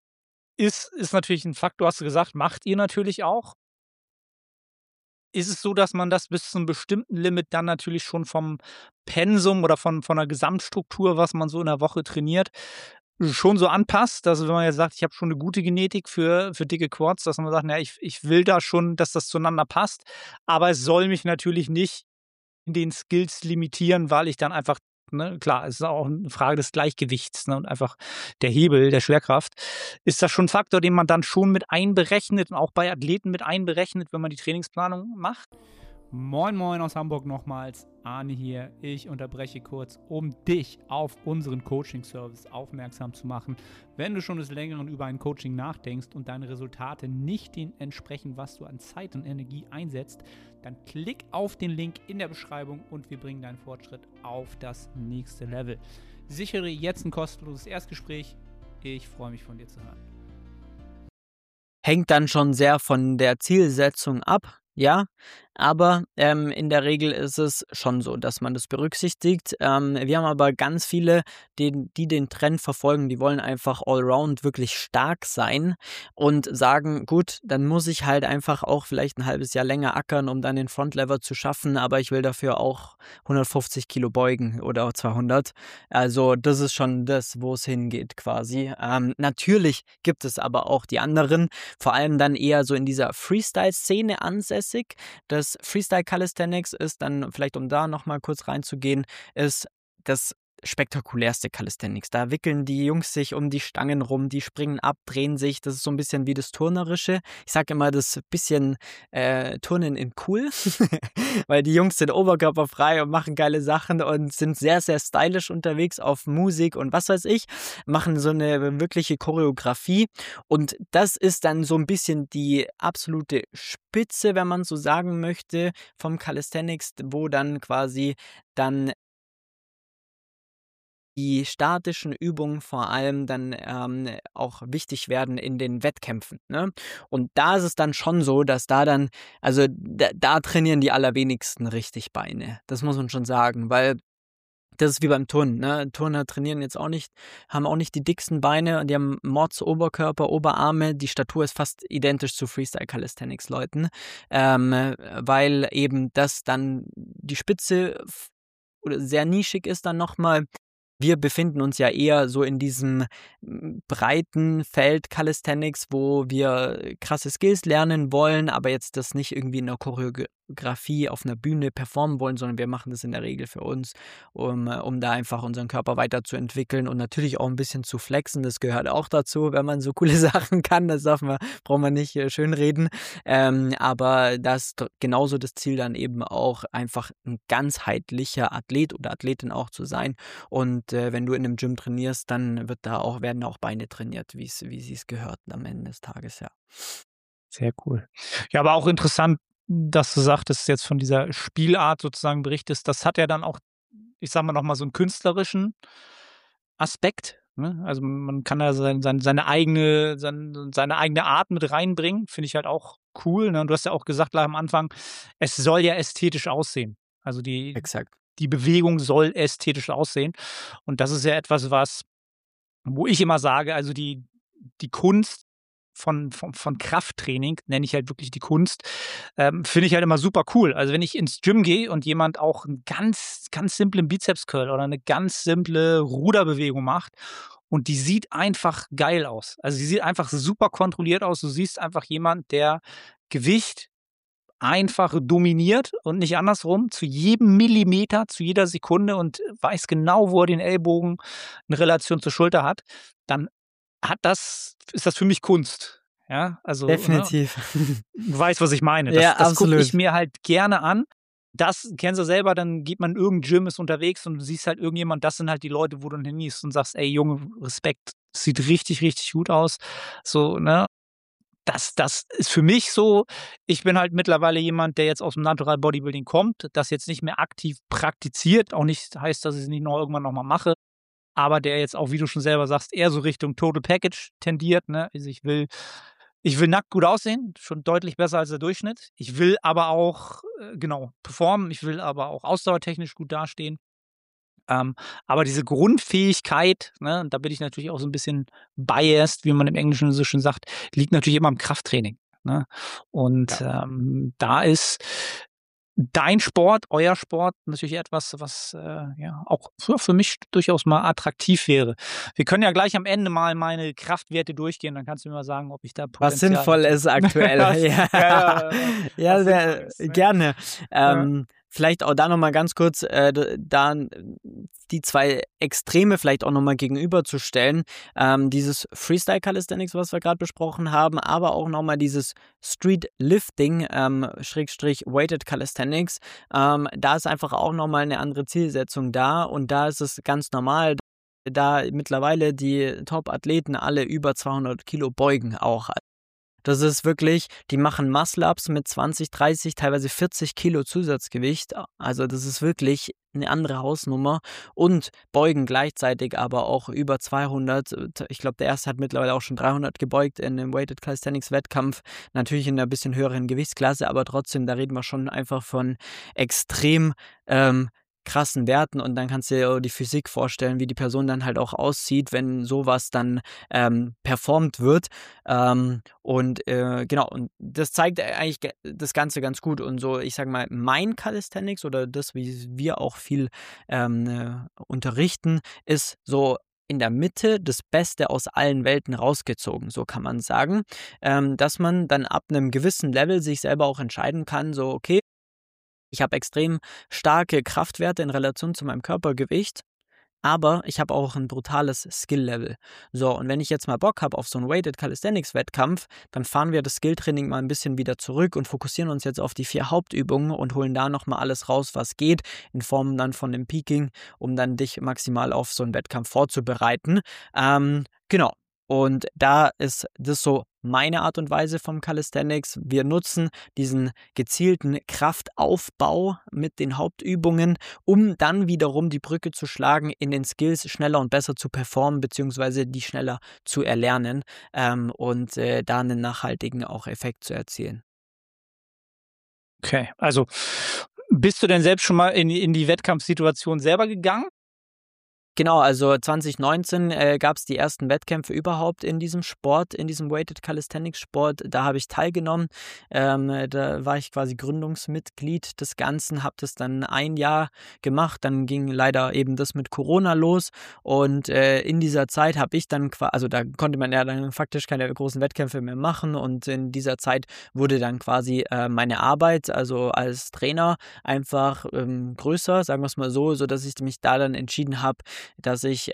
ist natürlich ein Faktor, hast du gesagt, macht ihr natürlich auch. Ist es so, dass man das bis zu 'nem bestimmten Limit dann natürlich schon vom Pensum oder von der Gesamtstruktur, was man so in der Woche trainiert, schon so anpasst? Also, wenn man jetzt sagt: „Ich habe schon 'ne gute Genetik für dicke Quads“, dass man sagt: „Na ja, ich will da schon, dass das zueinander passt, aber es soll mich natürlich nicht in den Skills limitieren, weil ich dann einfach“, ne, klar, es ist auch 'ne Frage des Gleichgewichts, ne, und einfach der Hebel der Schwerkraft. Ist das schon 'n Faktor, den man dann schon mit einberechnet und auch bei Athleten mit einberechnet, wenn man die Trainingsplanung macht? Moin Moin aus Hamburg nochmals, Arne hier. Ich unterbreche kurz, um dich auf unseren Coaching-Service aufmerksam zu machen. Wenn du schon des Längeren über ein Coaching nachdenkst und deine Resultate nicht dem entsprechen, was du an Zeit und Energie einsetzt, dann klick auf den Link in der Beschreibung und wir bringen deinen Fortschritt auf das nächste Level. Sichere jetzt ein kostenloses Erstgespräch. Ich freue mich, von dir zu hören. Hängt dann schon sehr von der Zielsetzung ab, ja, aber in der Regel ist es schon so, dass man das berücksichtigt. Wir haben aber ganz viele, die den Trend verfolgen, die wollen einfach allround wirklich stark sein und sagen, gut, dann muss ich halt einfach auch vielleicht ein halbes Jahr länger ackern, um dann den Frontlever zu schaffen, aber ich will dafür auch 150 Kilo beugen oder auch 200. Also das ist schon das, wo es hingeht quasi. Natürlich gibt es aber auch die anderen, vor allem dann eher so in dieser Freestyle-Szene ansässig. Das Freestyle Calisthenics ist dann, vielleicht um da nochmal kurz reinzugehen, ist das spektakulärste Calisthenics. Da wickeln die Jungs sich um die Stangen rum, die springen ab, drehen sich. Das ist so ein bisschen wie das Turnerische. Ich sage immer, das bisschen Turnen in cool, weil die Jungs sind oberkörperfrei und machen geile Sachen und sind sehr, sehr stylisch unterwegs auf Musik und was weiß ich, machen so eine wirkliche Choreografie und das ist dann so ein bisschen die absolute Spitze, wenn man so sagen möchte, vom Calisthenics, wo dann quasi dann die statischen Übungen vor allem dann auch wichtig werden in den Wettkämpfen, ne? Und da ist es dann schon so, dass also da trainieren die allerwenigsten richtig Beine. Das muss man schon sagen, weil das ist wie beim Turnen, ne? Turner trainieren jetzt auch nicht, haben auch nicht die dicksten Beine, die haben Mords Oberkörper, Oberarme, die Statur ist fast identisch zu Freestyle Calisthenics Leuten, weil eben das dann die Spitze oder sehr nischig ist dann nochmal. Wir befinden uns ja eher so in diesem breiten Feld Calisthenics, wo wir krasse Skills lernen wollen, aber jetzt das nicht irgendwie in der Choreografie auf einer Bühne performen wollen, sondern wir machen das in der Regel für uns, um da einfach unseren Körper weiterzuentwickeln und natürlich auch ein bisschen zu flexen. Das gehört auch dazu, wenn man so coole Sachen kann. Braucht man nicht schönreden. Aber das ist genauso das Ziel dann eben auch, einfach ein ganzheitlicher Athlet oder Athletin auch zu sein. Und wenn du in einem Gym trainierst, dann werden auch Beine trainiert, wie sie es gehört am Ende des Tages, ja. Sehr cool. Ja, aber auch interessant, dass du sagtest, jetzt von dieser Spielart sozusagen berichtest. Das hat ja dann auch, ich sage mal, noch mal so 'n künstlerischen Aspekt, ne? Also, man kann da seine eigene Art mit reinbringen, finde ich halt auch cool, ne? Und du hast ja auch gesagt gleich am Anfang, es soll ja ästhetisch aussehen. Also, Exakt. die Bewegung soll ästhetisch aussehen. Und das ist ja etwas, wo ich immer sage, also die Kunst von Krafttraining, nenne ich halt wirklich die Kunst, finde ich halt immer super cool. Also, wenn ich ins Gym gehe und jemand auch 'n ganz, ganz simplen Bizeps-Curl oder 'ne ganz simple Ruderbewegung macht und die sieht einfach geil aus. Also, die sieht einfach super kontrolliert aus. Du siehst einfach jemand, der Gewicht einfach dominiert und nicht andersrum, zu jedem Millimeter, zu jeder Sekunde und weiß genau, wo er den Ellbogen in Relation zur Schulter hat, dann ist das für mich Kunst. Ja, also, ne, Definitiv. du weißt, was ich meine. Ja, Das gucke ich absolut. mir halt gerne an. Das kennst du selber, dann geht man in irgendein Gym, ist unterwegs und du siehst halt irgendjemand, das sind halt die Leute, wo du dann hingehst und sagst: „Ey Junge, Respekt, sieht richtig, richtig gut aus." So, ne? Das ist für mich so, ich bin halt mittlerweile jemand, der jetzt aus'm Natural Bodybuilding kommt, das jetzt nicht mehr aktiv praktiziert, auch nicht heißt, dass ich's nicht noch irgendwann noch mal mache, aber der jetzt auch, wie du schon selber sagst, eher so Richtung Total Package tendiert, ne? Also, ich will nackt gut aussehen, schon deutlich besser als der Durchschnitt. Ich will aber auch, genau, performen. Ich will aber auch ausdauertechnisch gut dastehen. Ähm, aber diese Grundfähigkeit, ne, und da bin ich natürlich auch so ein bisschen biased, wie man im Englischen so schön sagt, liegt natürlich immer im Krafttraining, ne? Und, da ist dein Sport, euer Sport natürlich etwas, was, ja, auch für mich durchaus mal attraktiv wäre. Wir können ja gleich am Ende mal meine Kraftwerte durchgehen, dann kannst du mir mal sagen, ob ich da Was Potenzial sinnvoll hätte. ist aktuell. Was Ja, ja, ja, was sinnvoll sehr ist, ne? gerne. Ja. Vielleicht auch da noch mal ganz kurz, die 2 Extreme vielleicht auch noch mal gegenüberzustellen. Dieses Freestyle Calisthenics, was wir gerade besprochen haben, aber auch noch mal dieses Street Lifting, Schrägstrich Weighted Calisthenics. Da ist einfach auch noch mal 'ne andere Zielsetzung da und da ist es ganz normal, da mittlerweile die Top-Athleten alle über 200 Kilo beugen auch. Das ist wirklich, die machen Muscle-Ups mit 20, 30, teilweise 40 Kilo Zusatzgewicht. Also das ist wirklich eine andere Hausnummer und beugen gleichzeitig aber auch über 200. Ich glaube, der erste hat mittlerweile auch schon 300 gebeugt in einem Weighted Calisthenics Wettkampf. Natürlich in einer bisschen höheren Gewichtsklasse, aber trotzdem, da reden wir schon einfach von extrem krassen Werten und dann kannst du dir die Physik vorstellen, wie die Person dann halt auch aussieht, wenn sowas dann performt wird. Genau, und das zeigt eigentlich das Ganze ganz gut. Und so, ich sage mal, mein Calisthenics oder das, wie wir auch viel unterrichten, ist so in der Mitte das Beste aus allen Welten rausgezogen, so kann man sagen, dass man dann ab einem gewissen Level sich selber auch entscheiden kann, so okay, ich habe extrem starke Kraftwerte in Relation zu meinem Körpergewicht, aber ich habe auch ein brutales Skill-Level. So, und wenn ich jetzt mal Bock habe auf so 'n Weighted Calisthenics-Wettkampf, dann fahren wir das Skilltraining mal ein bisschen wieder zurück und fokussieren uns jetzt auf die 4 Hauptübungen und holen da noch mal alles raus, was geht, in Form dann von dem Peaking, um dann dich maximal auf so 'n Wettkampf vorzubereiten. Genau. Und da ist das so meine Art und Weise vom Calisthenics. Wir nutzen diesen gezielten Kraftaufbau mit den Hauptübungen, um dann wiederum die Brücke zu schlagen in den Skills, schneller und besser zu performen, beziehungsweise die schneller zu erlernen, da einen nachhaltigen auch Effekt zu erzielen. Okay, also, bist du denn selbst schon mal in die Wettkampfsituation selber gegangen? Genau, also 2019 gab es die ersten Wettkämpfe überhaupt in diesem Sport, in diesem Weighted Calisthenics Sport. Da habe ich teilgenommen. Da war ich quasi Gründungsmitglied des Ganzen, habe das dann ein Jahr gemacht. Dann ging leider eben das mit Corona los. Und in dieser Zeit habe ich dann also da konnte man ja dann faktisch keine großen Wettkämpfe mehr machen. Und in dieser Zeit wurde dann quasi meine Arbeit, also als Trainer, einfach größer, sagen wir es mal so, dass ich mich da dann entschieden habe, dass ich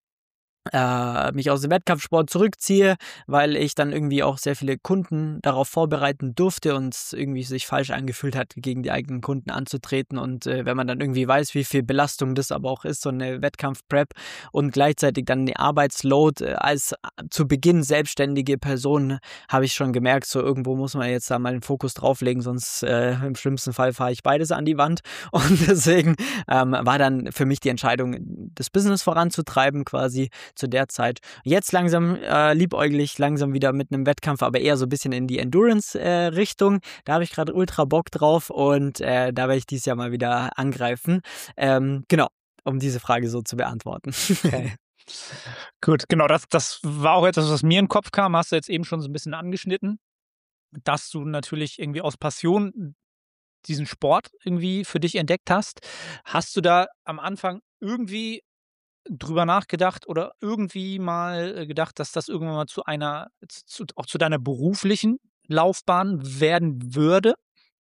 mich aus dem Wettkampfsport zurückziehe, weil ich dann irgendwie auch sehr viele Kunden darauf vorbereiten durfte und es irgendwie sich falsch angefühlt hat, gegen die eigenen Kunden anzutreten. Und wenn man dann irgendwie weiß, wie viel Belastung das aber auch ist, so eine Wettkampf-Prep und gleichzeitig dann die Arbeitsload als zu Beginn selbstständige Person, habe ich schon gemerkt, so irgendwo muss man jetzt da mal den Fokus drauflegen, sonst im schlimmsten Fall fahre ich beides an die Wand. Und deswegen war dann für mich die Entscheidung, das Business voranzutreiben quasi zu der Zeit. Jetzt langsam liebäugle ich langsam wieder mit einem Wettkampf, aber eher so ein bisschen in die Endurance-Richtung. Da habe ich gerade ultra Bock drauf und da werde ich dieses Jahr mal wieder angreifen. Genau, um diese Frage so zu beantworten. Okay. Gut, genau, das war auch etwas, was mir in den Kopf kam, hast du jetzt eben schon so ein bisschen angeschnitten, dass du natürlich irgendwie aus Passion diesen Sport irgendwie für dich entdeckt hast. Hast du da am Anfang irgendwie drüber nachgedacht oder irgendwie mal, gedacht, dass das irgendwann mal zu einer auch zu deiner beruflichen Laufbahn werden würde?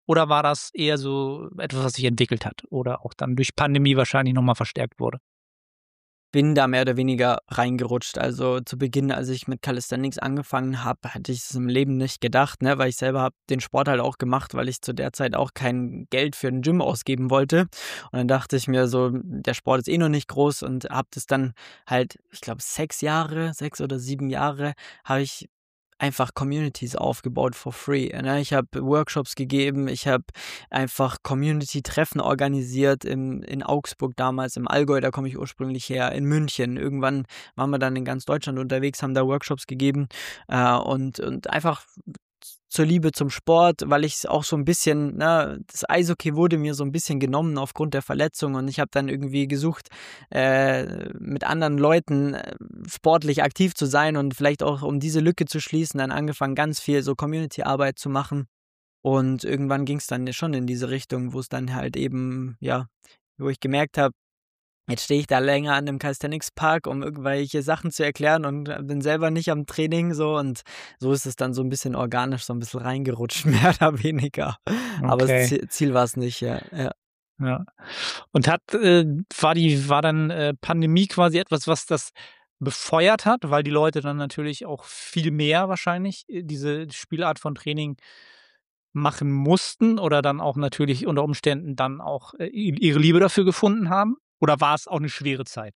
Oder war das eher so etwas, was sich entwickelt hat oder auch dann durch Pandemie wahrscheinlich nochmal verstärkt wurde? Bin da mehr oder weniger reingerutscht. Also, zu Beginn, als ich mit Calisthenics angefangen habe, hätte ich es im Leben nicht gedacht, ne, weil ich selber habe den Sport halt auch gemacht, weil ich zu der Zeit auch kein Geld für 'n Gym ausgeben wollte. Und dann dachte ich mir so, der Sport ist eh noch nicht groß und habe das dann halt, ich glaube, 6 oder 7 Jahre habe ich einfach Communities aufgebaut for free, ne? Ich habe Workshops gegeben, ich habe einfach Community-Treffen organisiert in Augsburg damals, im Allgäu, da komme ich ursprünglich her, in München. Irgendwann waren wir dann in ganz Deutschland unterwegs, haben da Workshops gegeben, und einfach zur Liebe zum Sport, weil ich es auch so ein bisschen, ne, das Eishockey wurde mir so ein bisschen genommen aufgrund der Verletzung und ich habe dann irgendwie gesucht, mit anderen Leuten, sportlich aktiv zu sein und vielleicht auch, um diese Lücke zu schließen, dann angefangen, ganz viel so Community-Arbeit zu machen. Und irgendwann ging es dann schon in diese Richtung, wo es dann halt eben, ja, wo ich gemerkt habe, jetzt stehe ich da länger an 'nem Calisthenics-Park, um irgendwelche Sachen zu erklären und, bin selber nicht am Training so und so ist es dann so 'n bisschen organisch so 'n bisschen reingerutscht, mehr oder weniger. Aber das Okay, Ziel war's nicht, ja, ja. ja. Und war dann, Pandemie quasi etwas, was das befeuert hat, weil die Leute dann natürlich auch viel mehr wahrscheinlich, diese Spielart von Training machen mussten oder dann auch natürlich unter Umständen dann auch, ihre Liebe dafür gefunden haben? Oder war es auch 'ne schwere Zeit?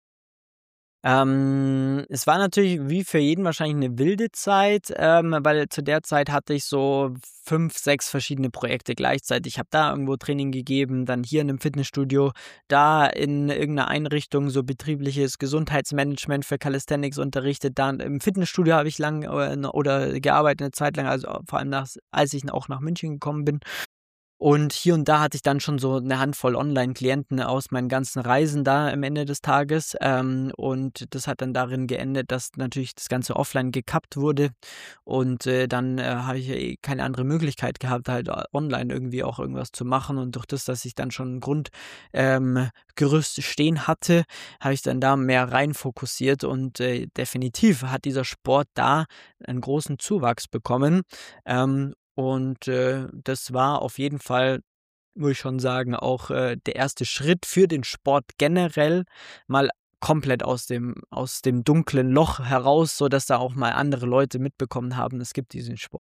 Es war natürlich wie für jeden wahrscheinlich eine wilde Zeit, weil zu der Zeit hatte ich so 5, 6 verschiedene Projekte gleichzeitig. Ich habe da irgendwo Training gegeben, dann hier in 'nem Fitnessstudio, da in irgendeiner Einrichtung so betriebliches Gesundheitsmanagement für Calisthenics unterrichtet. Dann im Fitnessstudio habe ich lang, oder gearbeitet eine Zeit lang, also, vor allem als ich auch nach München gekommen bin. Und hier und da hatte ich dann schon so eine Handvoll Online-Klienten aus meinen ganzen Reisen da am Ende des Tages. Und das hat dann darin geendet, dass natürlich das Ganze offline gekappt wurde. Und, dann, habe ich ja keine andere Möglichkeit gehabt, halt, online irgendwie auch irgendwas zu machen. Und durch das, dass ich dann schon 'n Gerüst stehen hatte, habe ich dann da mehr rein fokussiert und, definitiv hat dieser Sport da einen großen Zuwachs bekommen. Und, das war auf jeden Fall, würde ich schon sagen, auch, der erste Schritt für den Sport generell, mal komplett aus dem dunklen Loch heraus, sodass da auch mal andere Leute mitbekommen haben, es gibt diesen Sport.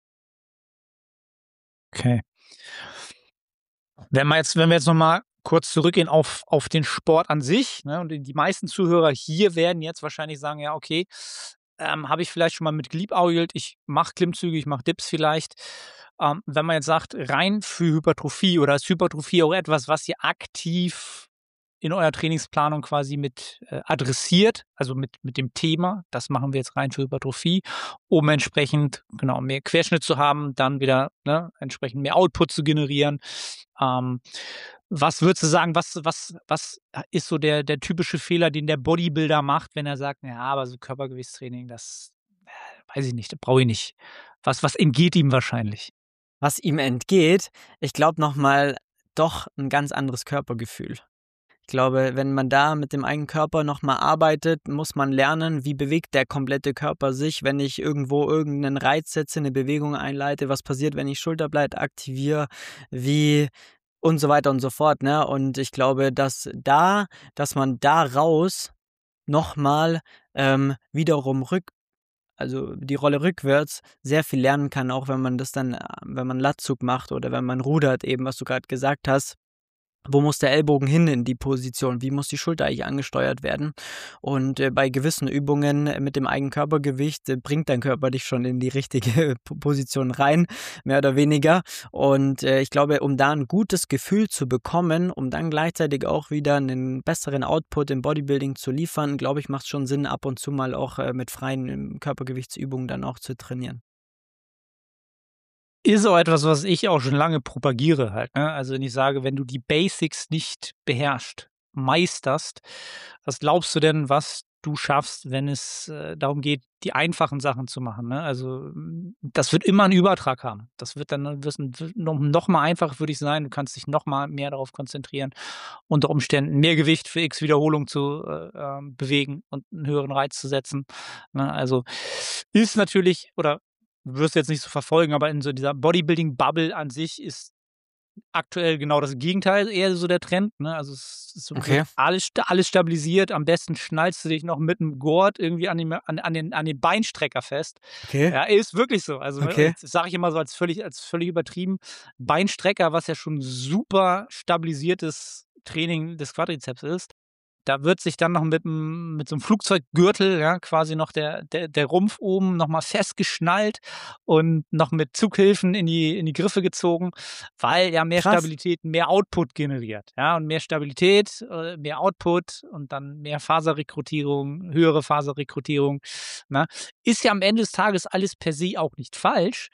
Okay. Wenn wir jetzt noch mal kurz zurückgehen auf den Sport an sich, ne, und die meisten Zuhörer hier werden jetzt wahrscheinlich sagen: „Ja, okay, habe ich vielleicht schon mal mit geliebäugelt. Ich mache Klimmzüge, ich mache Dips vielleicht.“ Wenn man jetzt sagt, rein für Hypertrophie oder ist Hypertrophie auch etwas, was ihr aktiv in eurer Trainingsplanung quasi mit, adressiert, also mit dem Thema, das machen wir jetzt rein für Hypertrophie, um entsprechend, genau, mehr Querschnitt zu haben, dann wieder, ne, entsprechend mehr Output zu generieren. Ähm, Was würdest du sagen, was ist so der typische Fehler, den der Bodybuilder macht, wenn er sagt: „Ja, aber so Körpergewichtstraining, das, weiß ich nicht, das brauche ich nicht.“ Was entgeht ihm wahrscheinlich? Was ihm entgeht, ich glaube noch mal doch ein ganz anderes Körpergefühl. Ich glaube, wenn man da mit dem eigenen Körper noch mal arbeitet, muss man lernen, wie bewegt der komplette Körper sich, wenn ich irgendwo irgendeinen Reiz setze, eine Bewegung einleite, was passiert, wenn ich Schulterblatt aktiviere, wie und so weiter und so fort, ne? Und ich glaube, dass man daraus noch mal, wiederum die Rolle rückwärts sehr viel lernen kann, auch wenn man das dann, wenn man Latzug macht oder wenn man rudert eben, was du gerade gesagt hast. Wo muss der Ellbogen hin in die Position? Wie muss die Schulter eigentlich angesteuert werden? Und, bei gewissen Übungen mit dem eigenen Körpergewicht, bringt dein Körper dich schon in die richtige Position rein, mehr oder weniger. Und, ich glaube, um da ein gutes Gefühl zu bekommen, um dann gleichzeitig auch wieder einen besseren Output im Bodybuilding zu liefern, glaube ich, macht's schon Sinn, ab und zu mal auch, mit freien, Körpergewichtsübungen dann auch zu trainieren. Ist auch etwas, was ich auch schon lange propagiere halt, ne? Also, wenn ich sage, wenn du die Basics nicht beherrschst, meisterst, was glaubst du denn, was du schaffst, wenn es, darum geht, die einfachen Sachen zu machen, ne? Also, das wird immer 'n Übertrag haben. Das wird dann wird noch mal einfacher für dich sein. Du kannst dich noch mal mehr darauf konzentrieren, unter Umständen mehr Gewicht für X Wiederholung zu, bewegen und 'n höheren Reiz zu setzen, ne? Also, ist natürlich oder wirst du jetzt nicht so verfolgen, aber in so dieser Bodybuilding-Bubble an sich ist aktuell genau das Gegenteil, eher so der Trend, ne? Also es ist so Okay. alles stabilisiert. Am besten schnallst du dich noch mit einem Gurt irgendwie an den Beinstrecker fest. Okay. Ja, ist wirklich so. Also, Okay. das sage ich immer so als völlig übertrieben. Beinstrecker, was ja schon super stabilisiertes Training des Quadrizeps ist. Da wird sich dann noch mit so einem Flugzeuggürtel, ja, quasi noch der Rumpf oben noch mal festgeschnallt und noch mit Zughilfen in die Griffe gezogen, weil ja mehr Krass. Stabilität mehr Output generiert, ja, und mehr Stabilität, mehr Output und dann mehr Faserrekrutierung, höhere Faserrekrutierung, ne? Ist ja am Ende des Tages alles per se auch nicht falsch,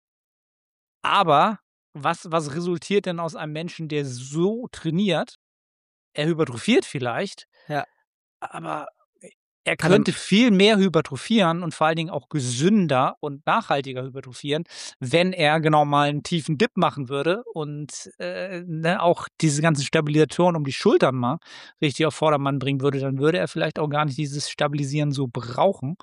aber was resultiert denn aus einem Menschen, der so trainiert? Er hypertrophiert vielleicht, Ja. aber er Kann er könnte viel mehr hypertrophieren und vor allen Dingen auch gesünder und nachhaltiger hypertrophieren, wenn er genau mal einen tiefen Dip machen würde und, ne, auch diese ganzen Stabilisatoren um die Schultern mal richtig auf Vordermann bringen würde, dann würde er vielleicht auch gar nicht dieses Stabilisieren so brauchen.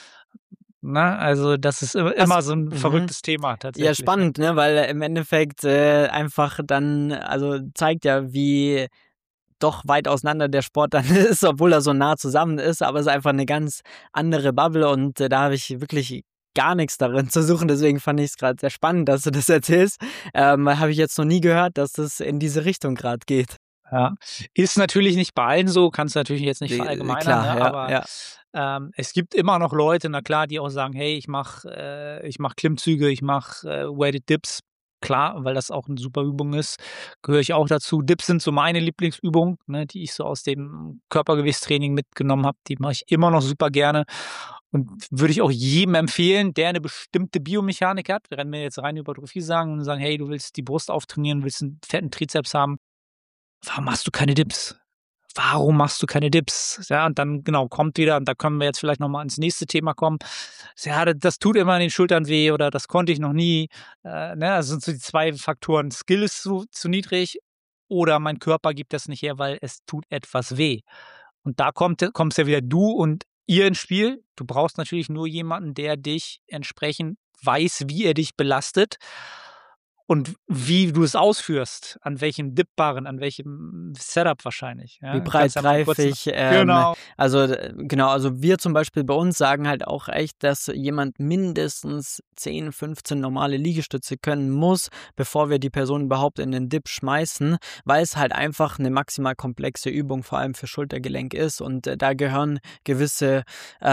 Ne? Also, das ist immer so ein verrücktes Thema Ja, tatsächlich, ne? spannend, ne, weil im Endeffekt, einfach dann also zeigt ja, wie doch weit auseinander der Sport dann ist, obwohl er so nah zusammen ist, aber es ist einfach 'ne ganz andere Bubble und, da habe ich wirklich gar nix darin zu suchen. Deswegen fand ich's grad sehr spannend, dass du das erzählst. Habe ich jetzt noch nie gehört, dass das in diese Richtung grad geht. Ja. Ist natürlich nicht bei allen so, kannst du natürlich jetzt nicht verallgemeinern, Klar, ne? ja, Aber, ja. es gibt immer noch Leute, na klar, die auch sagen: „Hey, ich mache Klimmzüge, ich mache, Weighted Dips." Klar, weil das auch 'ne super Übung ist, gehöre ich auch dazu. Dips sind so meine Lieblingsübung, ne, die ich so aus dem Körpergewichtstraining mitgenommen habe. Die mache ich immer noch super gerne und würde ich auch jedem empfehlen, der 'ne bestimmte Biomechanik hat. Wenn wir jetzt rein Hypertrophie sagen und sagen: „Hey, du willst die Brust auftrainieren, willst 'n fetten Trizeps haben. Warum machst du keine Dips? Warum machst du keine Dips?" Ja, und dann genau, kommt wieder und da können wir jetzt vielleicht noch mal ins nächste Thema kommen. Ja, das tut immer in den Schultern weh oder das konnte ich noch nie. Ne, das sind so die 2 Faktoren. Skill ist zu niedrig oder mein Körper gibt das nicht her, weil es tut etwas weh. Und da kommst ja wieder du und ihr ins Spiel. Du brauchst natürlich nur jemanden, der dich entsprechend weiß, wie er dich belastet und wie du es ausführst, an welchem Dip-Barren, an welchem Setup wahrscheinlich, Wie ja? breit Kannst ja mal kurz greifig, genau. also, genau, also wir zum Beispiel bei uns sagen halt auch echt, dass jemand mindestens 10, 15 normale Liegestütze können muss, bevor wir die Person überhaupt in den Dip schmeißen, weil es halt einfach eine maximal komplexe Übung vor allem für Schultergelenk ist und, da gehören gewisse,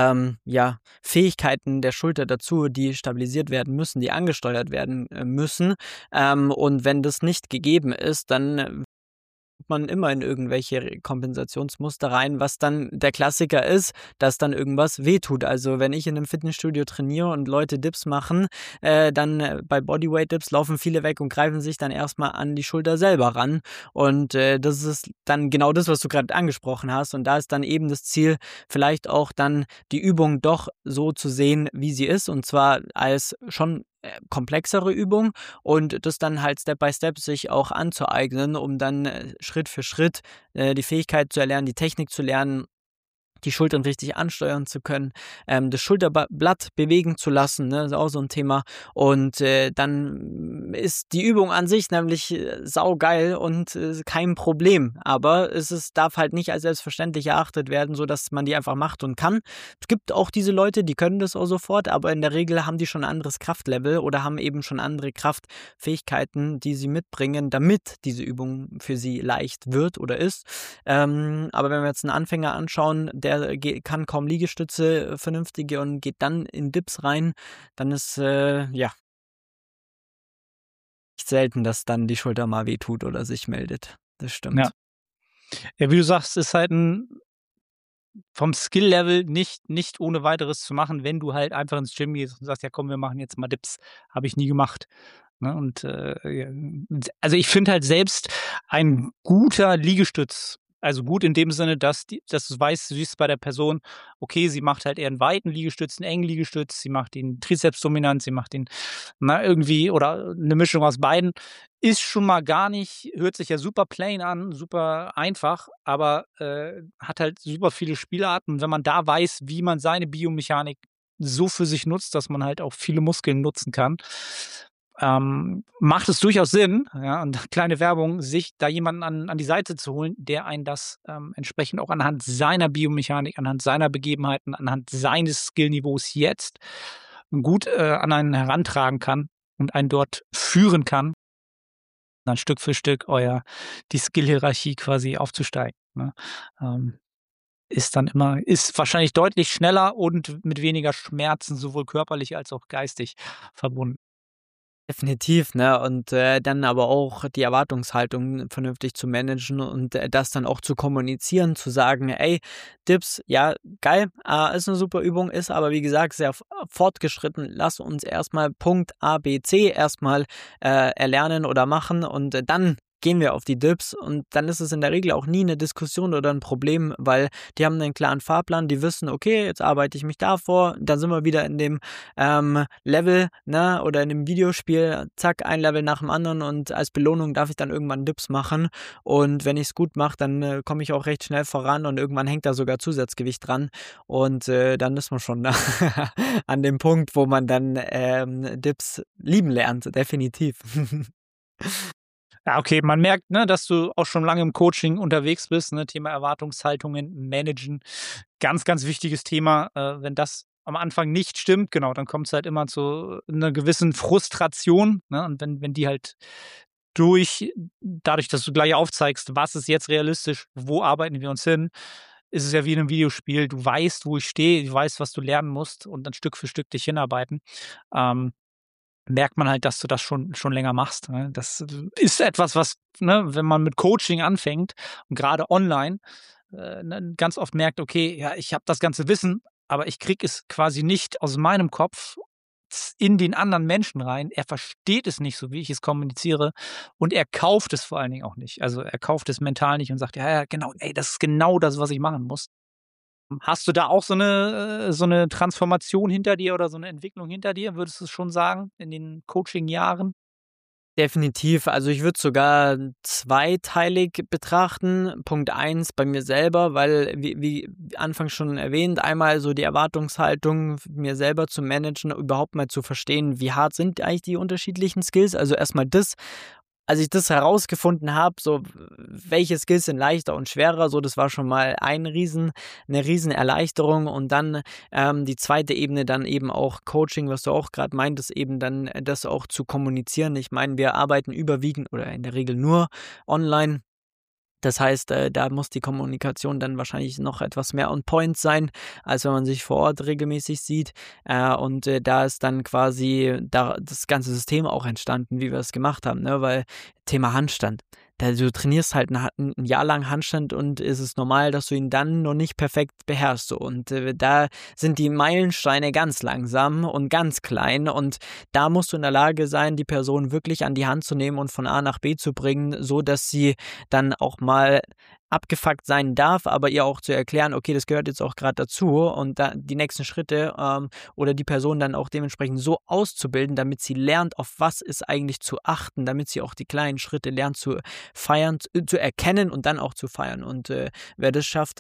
Fähigkeiten der Schulter dazu, die stabilisiert werden müssen, die angesteuert werden, müssen. Und wenn das nicht gegeben ist, dann man immer in irgendwelche Kompensationsmuster rein, was dann der Klassiker ist, dass dann irgendwas wehtut. Also wenn ich in einem Fitnessstudio trainiere und Leute Dips machen, dann bei Bodyweight-Dips laufen viele weg und greifen sich dann erstmal an die Schulter selber ran. Und das ist dann genau das, was du gerade angesprochen hast. Und da ist dann eben das Ziel, vielleicht auch dann die Übung doch so zu sehen, wie sie ist. Und zwar als schon komplexere Übung und das dann halt Step by Step sich auch anzueignen, um dann Schritt für Schritt die Fähigkeit zu erlernen, die Technik zu lernen, die Schultern richtig ansteuern zu können, das Schulterblatt bewegen zu lassen, ne, ist auch so ein Thema. Und dann ist die Übung an sich nämlich saugeil und kein Problem. Aber darf halt nicht als selbstverständlich erachtet werden, sodass man die einfach macht und kann. Es gibt auch diese Leute, die können das auch sofort, aber in der Regel haben die schon ein anderes Kraftlevel oder haben eben schon andere Kraftfähigkeiten, die sie mitbringen, damit diese Übung für sie leicht wird oder ist. Aber wenn wir jetzt einen Anfänger anschauen, der kann kaum Liegestütze vernünftige und geht dann in Dips rein, dann ist nicht selten, dass dann die Schulter mal wehtut oder sich meldet. Das stimmt. Ja. Ja, wie du sagst, ist halt vom Skill-Level nicht ohne Weiteres zu machen, wenn du halt einfach ins Gym gehst und sagst: „Ja komm, wir machen jetzt mal Dips." Habe ich nie gemacht, ne? Und, ja, also, ich finde halt selbst ein guter Liegestütz, also, gut in dem Sinne, dass du weißt, du siehst bei der Person, okay, sie macht halt eher 'n weiten Liegestütz, 'n engen Liegestütz, sie macht den Trizeps dominant, sie macht den, na, irgendwie oder 'ne Mischung aus beiden. Ist schon mal gar nicht, hört sich ja super plain an, super einfach, aber, hat halt super viele Spielarten. Und wenn man da weiß, wie man seine Biomechanik so für sich nutzt, dass man halt auch viele Muskeln nutzen kann, macht es durchaus Sinn, ja, und kleine Werbung, sich da jemanden an die Seite zu holen, der einen das entsprechend auch anhand seiner Biomechanik, anhand seiner Begebenheiten, anhand seines Skillniveaus jetzt gut an einen herantragen kann und einen dort führen kann, dann Stück für Stück die Skill-Hierarchie quasi aufzusteigen, ne? Ist wahrscheinlich deutlich schneller und mit weniger Schmerzen, sowohl körperlich als auch geistig verbunden. Definitiv, ne? Und dann aber auch die Erwartungshaltung vernünftig zu managen und das dann auch zu kommunizieren, zu sagen, ey, Dips, ja, geil, ist eine super Übung, ist aber wie gesagt sehr fortgeschritten. Lass uns erstmal Punkt A, B, C erstmal erlernen oder machen und dann gehen wir auf die Dips und dann ist es in der Regel auch nie eine Diskussion oder ein Problem, weil die haben einen klaren Fahrplan, die wissen, okay, jetzt arbeite ich mich da vor, dann sind wir wieder in dem Level, ne, oder in dem Videospiel, zack, ein Level nach dem anderen und als Belohnung darf ich dann irgendwann Dips machen und wenn ich es gut mache, dann komme ich auch recht schnell voran und irgendwann hängt da sogar Zusatzgewicht dran und dann ist man schon an dem Punkt, wo man dann Dips lieben lernt, definitiv. Ja, okay, man merkt, ne, dass du auch schon lange im Coaching unterwegs bist, ne? Thema Erwartungshaltungen managen. Ganz, ganz wichtiges Thema. Wenn das am Anfang nicht stimmt, genau, dann kommt es halt immer zu einer gewissen Frustration, ne? Und wenn die halt dadurch, dass du gleich aufzeigst, was ist jetzt realistisch, wo arbeiten wir uns hin, ist es ja wie in einem Videospiel. Du weißt, wo ich stehe, du weißt, was du lernen musst und dann Stück für Stück dich hinarbeiten. Merkt man halt, dass du das schon länger machst, ne? Das ist etwas, was, ne, wenn man mit Coaching anfängt und gerade online, ne, ganz oft merkt, okay, ja, ich habe das ganze Wissen, aber ich kriege es quasi nicht aus meinem Kopf in den anderen Menschen rein. Er versteht es nicht so, wie ich es kommuniziere und er kauft es vor allen Dingen auch nicht. Also, er kauft es mental nicht und sagt: „Ja, ja, genau, ey, das ist genau das, was ich machen muss.“ Hast du da auch so 'ne Transformation hinter dir oder so 'ne Entwicklung hinter dir, würdest du schon sagen, in den Coaching-Jahren? Definitiv. Also, ich würde es sogar zweiteilig betrachten. Punkt eins bei mir selber, weil wie anfangs schon erwähnt, einmal so die Erwartungshaltung mir selber zu managen, überhaupt mal zu verstehen, wie hart sind eigentlich die unterschiedlichen Skills. Also, erstmal das als ich das herausgefunden habe, so welche Skills sind leichter und schwerer, so das war schon mal eine Riesenerleichterung und dann die zweite Ebene dann eben auch Coaching, was du auch gerade meintest, eben dann das auch zu kommunizieren. Ich meine, wir arbeiten überwiegend oder in der Regel nur online. Das heißt, da muss die Kommunikation dann wahrscheinlich noch etwas mehr on point sein, als wenn man sich vor Ort regelmäßig sieht. Und da ist dann quasi das ganze System auch entstanden, wie wir es gemacht haben, ne? Weil Thema Handstand. Du trainierst halt ein Jahr lang Handstand und ist es normal, dass du ihn dann noch nicht perfekt beherrschst. So. Und da sind die Meilensteine ganz langsam und ganz klein. Und da musst du in der Lage sein, die Person wirklich an die Hand zu nehmen und von A nach B zu bringen, so dass sie dann auch mal abgefuckt sein darf, aber ihr auch zu erklären, okay, das gehört jetzt auch gerade dazu und da die nächsten Schritte oder die Person dann auch dementsprechend so auszubilden, damit sie lernt, auf was ist eigentlich zu achten, damit sie auch die kleinen Schritte lernt zu feiern, zu erkennen und dann auch zu feiern. Und wer das schafft,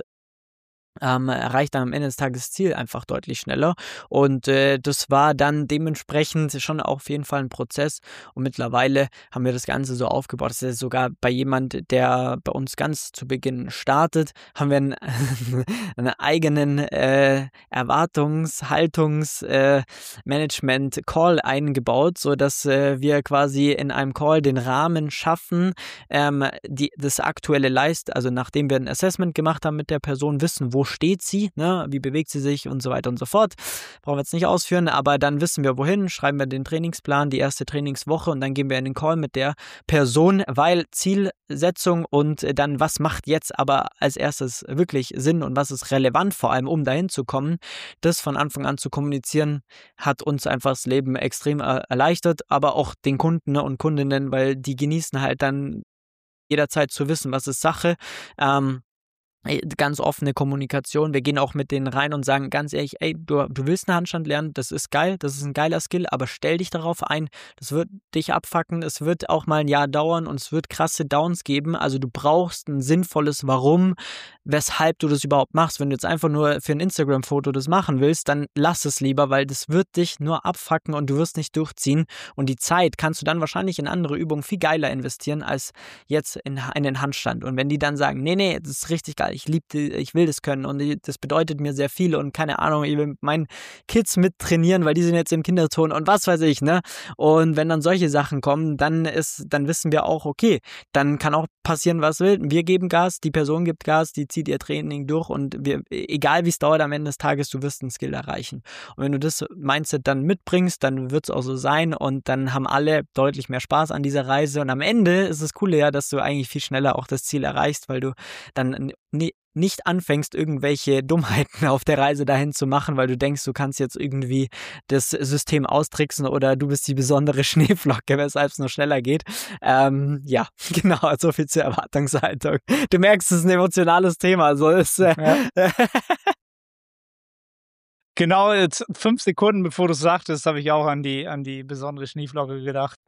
erreicht dann am Ende des Tages das Ziel einfach deutlich schneller. Und das war dann dementsprechend schon auf jeden Fall ein Prozess. Und mittlerweile haben wir das Ganze so aufgebaut. Das ist sogar bei jemand, der bei uns ganz zu Beginn startet, haben wir einen eigenen Erwartungshaltungs-Management-Call eingebaut, sodass wir quasi in einem Call den Rahmen schaffen, das aktuelle also nachdem wir ein Assessment gemacht haben mit der Person, wissen, wo steht sie, ne? Wie bewegt sie sich und so weiter und so fort. Brauchen wir jetzt nicht ausführen, aber dann wissen wir wohin, schreiben wir den Trainingsplan, die erste Trainingswoche und dann gehen wir in den Call mit der Person, weil Zielsetzung und dann was macht jetzt aber als erstes wirklich Sinn und was ist relevant vor allem, um dahin zu kommen, das von Anfang an zu kommunizieren, hat uns einfach das Leben extrem erleichtert, aber auch den Kunden, ne, und Kundinnen, weil die genießen halt dann jederzeit zu wissen, was ist Sache. ganz offene Kommunikation. Wir gehen auch mit denen rein und sagen ganz ehrlich, ey, du willst einen Handstand lernen, das ist geil, das ist ein geiler Skill, aber stell dich darauf ein, das wird dich abfucken, es wird auch mal ein Jahr dauern und es wird krasse Downs geben, also du brauchst ein sinnvolles Warum, weshalb du das überhaupt machst. Wenn du jetzt einfach nur für ein Instagram-Foto das machen willst, dann lass es lieber, weil das wird dich nur abfucken und du wirst nicht durchziehen und die Zeit kannst du dann wahrscheinlich in andere Übungen viel geiler investieren als jetzt in den Handstand. Und wenn die dann sagen, nee, das ist richtig geil, ich will das können und das bedeutet mir sehr viel und keine Ahnung, ich will mit meinen Kids mit trainieren, weil die sind jetzt im Kinderturnen und was weiß ich, ne? Und wenn dann solche Sachen kommen, dann wissen wir auch, okay, dann kann auch passieren, was will. Wir geben Gas, die Person gibt Gas, die zieht ihr Training durch und egal wie es dauert, am Ende des Tages, du wirst einen Skill erreichen. Und wenn du das Mindset dann mitbringst, dann wird es auch so sein und dann haben alle deutlich mehr Spaß an dieser Reise und am Ende ist das Coole ja, dass du eigentlich viel schneller auch das Ziel erreichst, weil du dann nicht anfängst, irgendwelche Dummheiten auf der Reise dahin zu machen, weil du denkst, du kannst jetzt irgendwie das System austricksen oder du bist die besondere Schneeflocke, weshalb es noch schneller geht. Ja, genau, so viel zur Erwartungshaltung. Du merkst, es ist ein emotionales Thema. Also Genau, jetzt 5 Sekunden bevor du es sagtest, habe ich auch an die besondere Schneeflocke gedacht.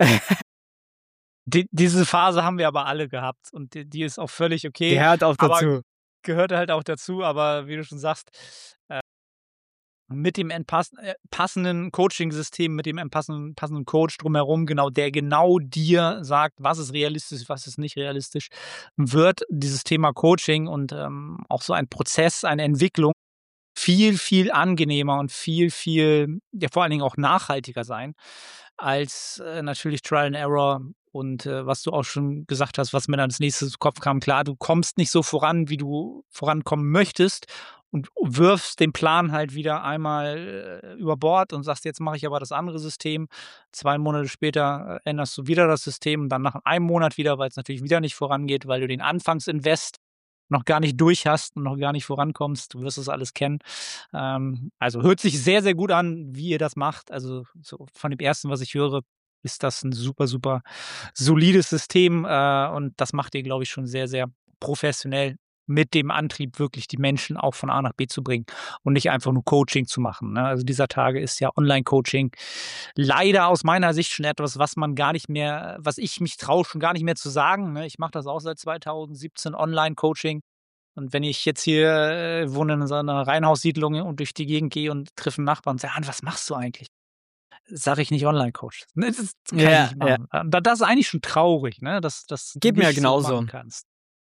Diese Phase haben wir aber alle gehabt und die ist auch völlig okay. Gehört auch dazu. Gehört halt auch dazu, aber wie du schon sagst, mit dem passenden Coaching-System, mit dem passenden Coach drumherum, der genau dir sagt, was ist realistisch, was ist nicht realistisch, wird dieses Thema Coaching und auch so ein Prozess, eine Entwicklung viel, viel angenehmer und viel, viel, ja, vor allen Dingen auch nachhaltiger sein, als natürlich Trial and Error und was du auch schon gesagt hast, was mir dann als nächstes zu Kopf kam. Klar, du kommst nicht so voran, wie du vorankommen möchtest und wirfst den Plan halt wieder einmal über Bord und sagst, jetzt mache ich aber das andere System. 2 Monate später änderst du wieder das System und dann nach einem Monat wieder, weil es natürlich wieder nicht vorangeht, weil du den Anfangsinvest noch gar nicht durch hast und noch gar nicht vorankommst. Du wirst das alles kennen. Also hört sich sehr, sehr gut an, wie ihr das macht. Also so von dem Ersten, was ich höre, ist das ein super, super solides System und das macht ihr, glaube ich, schon sehr, sehr professionell mit dem Antrieb, wirklich die Menschen auch von A nach B zu bringen und nicht einfach nur Coaching zu machen. Ne? Also dieser Tage ist ja Online-Coaching leider aus meiner Sicht schon etwas, was ich mich traue, schon gar nicht mehr zu sagen. Ne? Ich mache das auch seit 2017 Online-Coaching. Und wenn ich jetzt hier wohne in so einer Reihenhaussiedlung und durch die Gegend gehe und treffe einen Nachbarn und sage, was machst du eigentlich? Sage ich nicht Online-Coach. Das kann ich nicht machen. Ja. Das ist eigentlich schon traurig, ne? Dass Geht du mir nicht genauso. so machen kannst.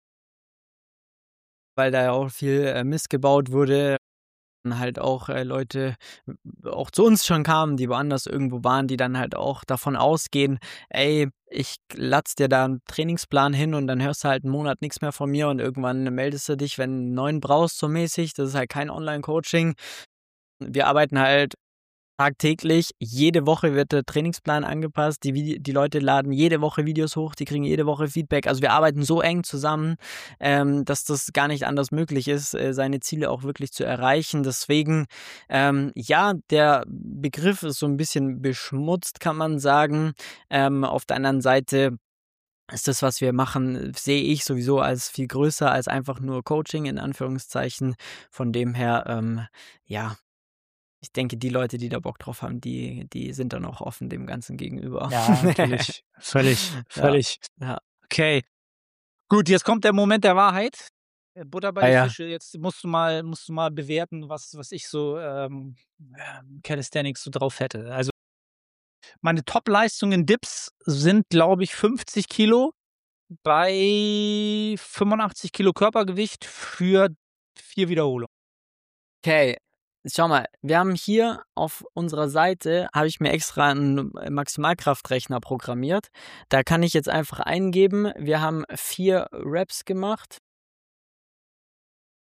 Weil da ja auch viel Mist gebaut wurde. Halt auch Leute auch zu uns schon kamen, die woanders irgendwo waren, die dann halt auch davon ausgehen, ey, ich latz dir da einen Trainingsplan hin und dann hörst du halt einen Monat nichts mehr von mir und irgendwann meldest du dich, wenn du einen neuen brauchst, so mäßig. Das ist halt kein Online-Coaching. Wir arbeiten halt tagtäglich, jede Woche wird der Trainingsplan angepasst, die Leute laden jede Woche Videos hoch, die kriegen jede Woche Feedback. Also wir arbeiten so eng zusammen, dass das gar nicht anders möglich ist, seine Ziele auch wirklich zu erreichen. Deswegen, ja, der Begriff ist so ein bisschen beschmutzt, kann man sagen. Auf der anderen Seite ist das, was wir machen, sehe ich sowieso als viel größer als einfach nur Coaching in Anführungszeichen. Von dem her, ja, ich denke, die Leute, die da Bock drauf haben, die sind dann auch offen dem Ganzen gegenüber. Ja, natürlich. Völlig. Ja. Okay. Gut, jetzt kommt der Moment der Wahrheit. Butter bei die Fische. Jetzt musst du mal bewerten, was ich so Calisthenics so drauf hätte. Also meine Top-Leistungen in Dips sind, glaube ich, 50 Kilo bei 85 Kilo Körpergewicht für 4 Wiederholungen. Okay. Schau mal, wir haben hier auf unserer Seite, habe ich mir extra einen Maximalkraftrechner programmiert. Da kann ich jetzt einfach eingeben, wir haben 4 Reps gemacht.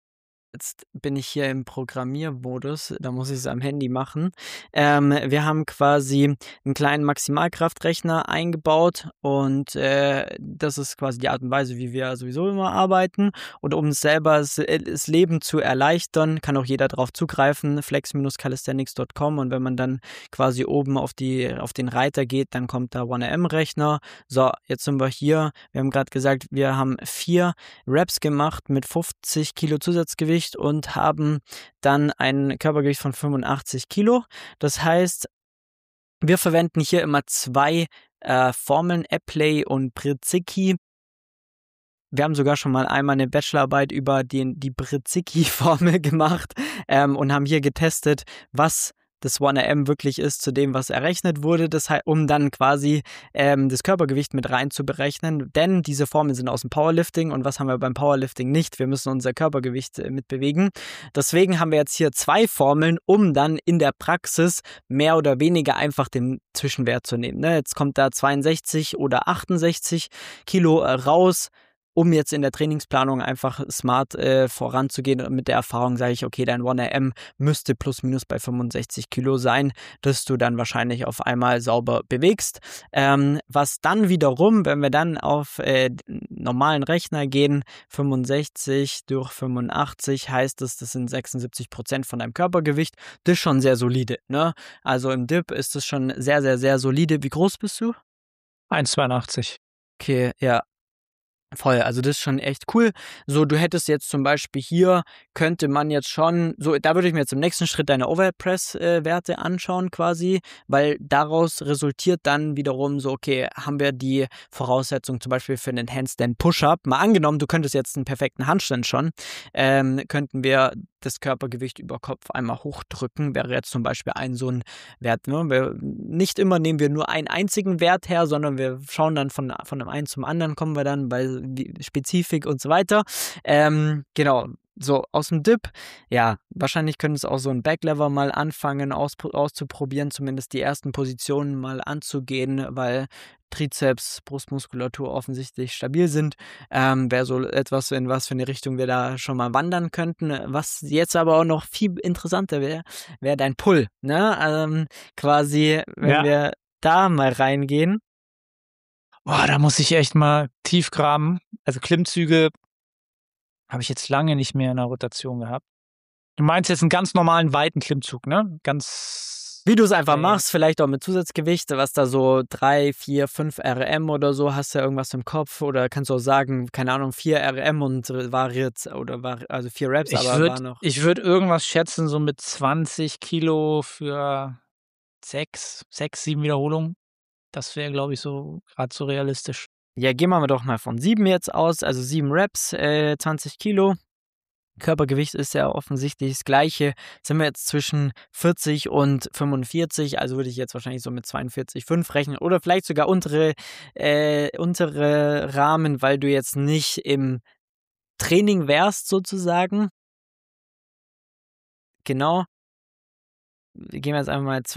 Jetzt bin ich hier im Programmiermodus, da muss ich es am Handy machen. Wir haben quasi einen kleinen Maximalkraftrechner eingebaut und das ist quasi die Art und Weise, wie wir sowieso immer arbeiten. Und um selber das Leben zu erleichtern, kann auch jeder darauf zugreifen, flex-calisthenics.com, und wenn man dann quasi oben auf den Reiter geht, dann kommt da 1AM-Rechner. So, jetzt sind wir hier. Wir haben gerade gesagt, wir haben 4 Reps gemacht mit 50 Kilo Zusatzgewicht und haben dann ein Körpergewicht von 85 Kilo. Das heißt, wir verwenden hier immer 2 Formeln, Apley und Brzycki. Wir haben sogar schon mal einmal eine Bachelorarbeit über die Brzycki-Formel gemacht und haben hier getestet, was das 1AM wirklich ist zu dem, was errechnet wurde, um dann quasi das Körpergewicht mit rein zu berechnen. Denn diese Formeln sind aus dem Powerlifting, und was haben wir beim Powerlifting nicht? Wir müssen unser Körpergewicht mitbewegen. Deswegen haben wir jetzt hier 2 Formeln, um dann in der Praxis mehr oder weniger einfach den Zwischenwert zu nehmen. Ne? Jetzt kommt da 62 oder 68 Kilo raus, um jetzt in der Trainingsplanung einfach smart voranzugehen. Und mit der Erfahrung sage ich, okay, dein 1RM müsste plus minus bei 65 Kilo sein, dass du dann wahrscheinlich auf einmal sauber bewegst. Was dann wiederum, wenn wir dann auf normalen Rechner gehen, 65 durch 85, heißt das sind 76% von deinem Körpergewicht. Das ist schon sehr solide, ne? Also im Dip ist das schon sehr, sehr, sehr solide. Wie groß bist du? 1,82. Okay, ja. Voll, also das ist schon echt cool. So, du hättest jetzt zum Beispiel hier, könnte man jetzt schon, so, da würde ich mir jetzt im nächsten Schritt deine Overhead-Press-Werte anschauen quasi, weil daraus resultiert dann wiederum so, okay, haben wir die Voraussetzung zum Beispiel für einen Handstand Push-Up. Mal angenommen, du könntest jetzt einen perfekten Handstand schon, könnten wir das Körpergewicht über Kopf einmal hochdrücken, wäre jetzt zum Beispiel so ein Wert. Ne? Nicht immer nehmen wir nur einen einzigen Wert her, sondern wir schauen dann von dem einen zum anderen, kommen wir dann bei Spezifik und so weiter. Genau, so aus dem Dip, ja, wahrscheinlich können es auch so ein Backlever mal anfangen auszuprobieren, zumindest die ersten Positionen mal anzugehen, weil Trizeps, Brustmuskulatur offensichtlich stabil sind. Wäre so etwas, in was für eine Richtung wir da schon mal wandern könnten. Was jetzt aber auch noch viel interessanter wäre dein Pull, ne? Quasi, wenn wir da mal reingehen. Boah, da muss ich echt mal tief graben. Also Klimmzüge habe ich jetzt lange nicht mehr in der Rotation gehabt. Du meinst jetzt einen ganz normalen weiten Klimmzug, ne? Wie du es einfach machst, vielleicht auch mit Zusatzgewicht, was da so 3, 4, 5 RM oder so, hast du ja irgendwas im Kopf, oder kannst du auch sagen, keine Ahnung, 4 RM und also 4 Reps, Ich würde irgendwas schätzen, so mit 20 Kilo für 6, 7 Wiederholungen. Das wäre, glaube ich, so gerade so realistisch. Ja, gehen wir doch mal von 7 jetzt aus, also 7 Reps, 20 Kilo. Körpergewicht ist ja offensichtlich das gleiche. Sind wir jetzt zwischen 40 und 45, also würde ich jetzt wahrscheinlich so mit 42,5 rechnen, oder vielleicht sogar untere Rahmen, weil du jetzt nicht im Training wärst sozusagen. Genau. Gehen wir jetzt einfach mal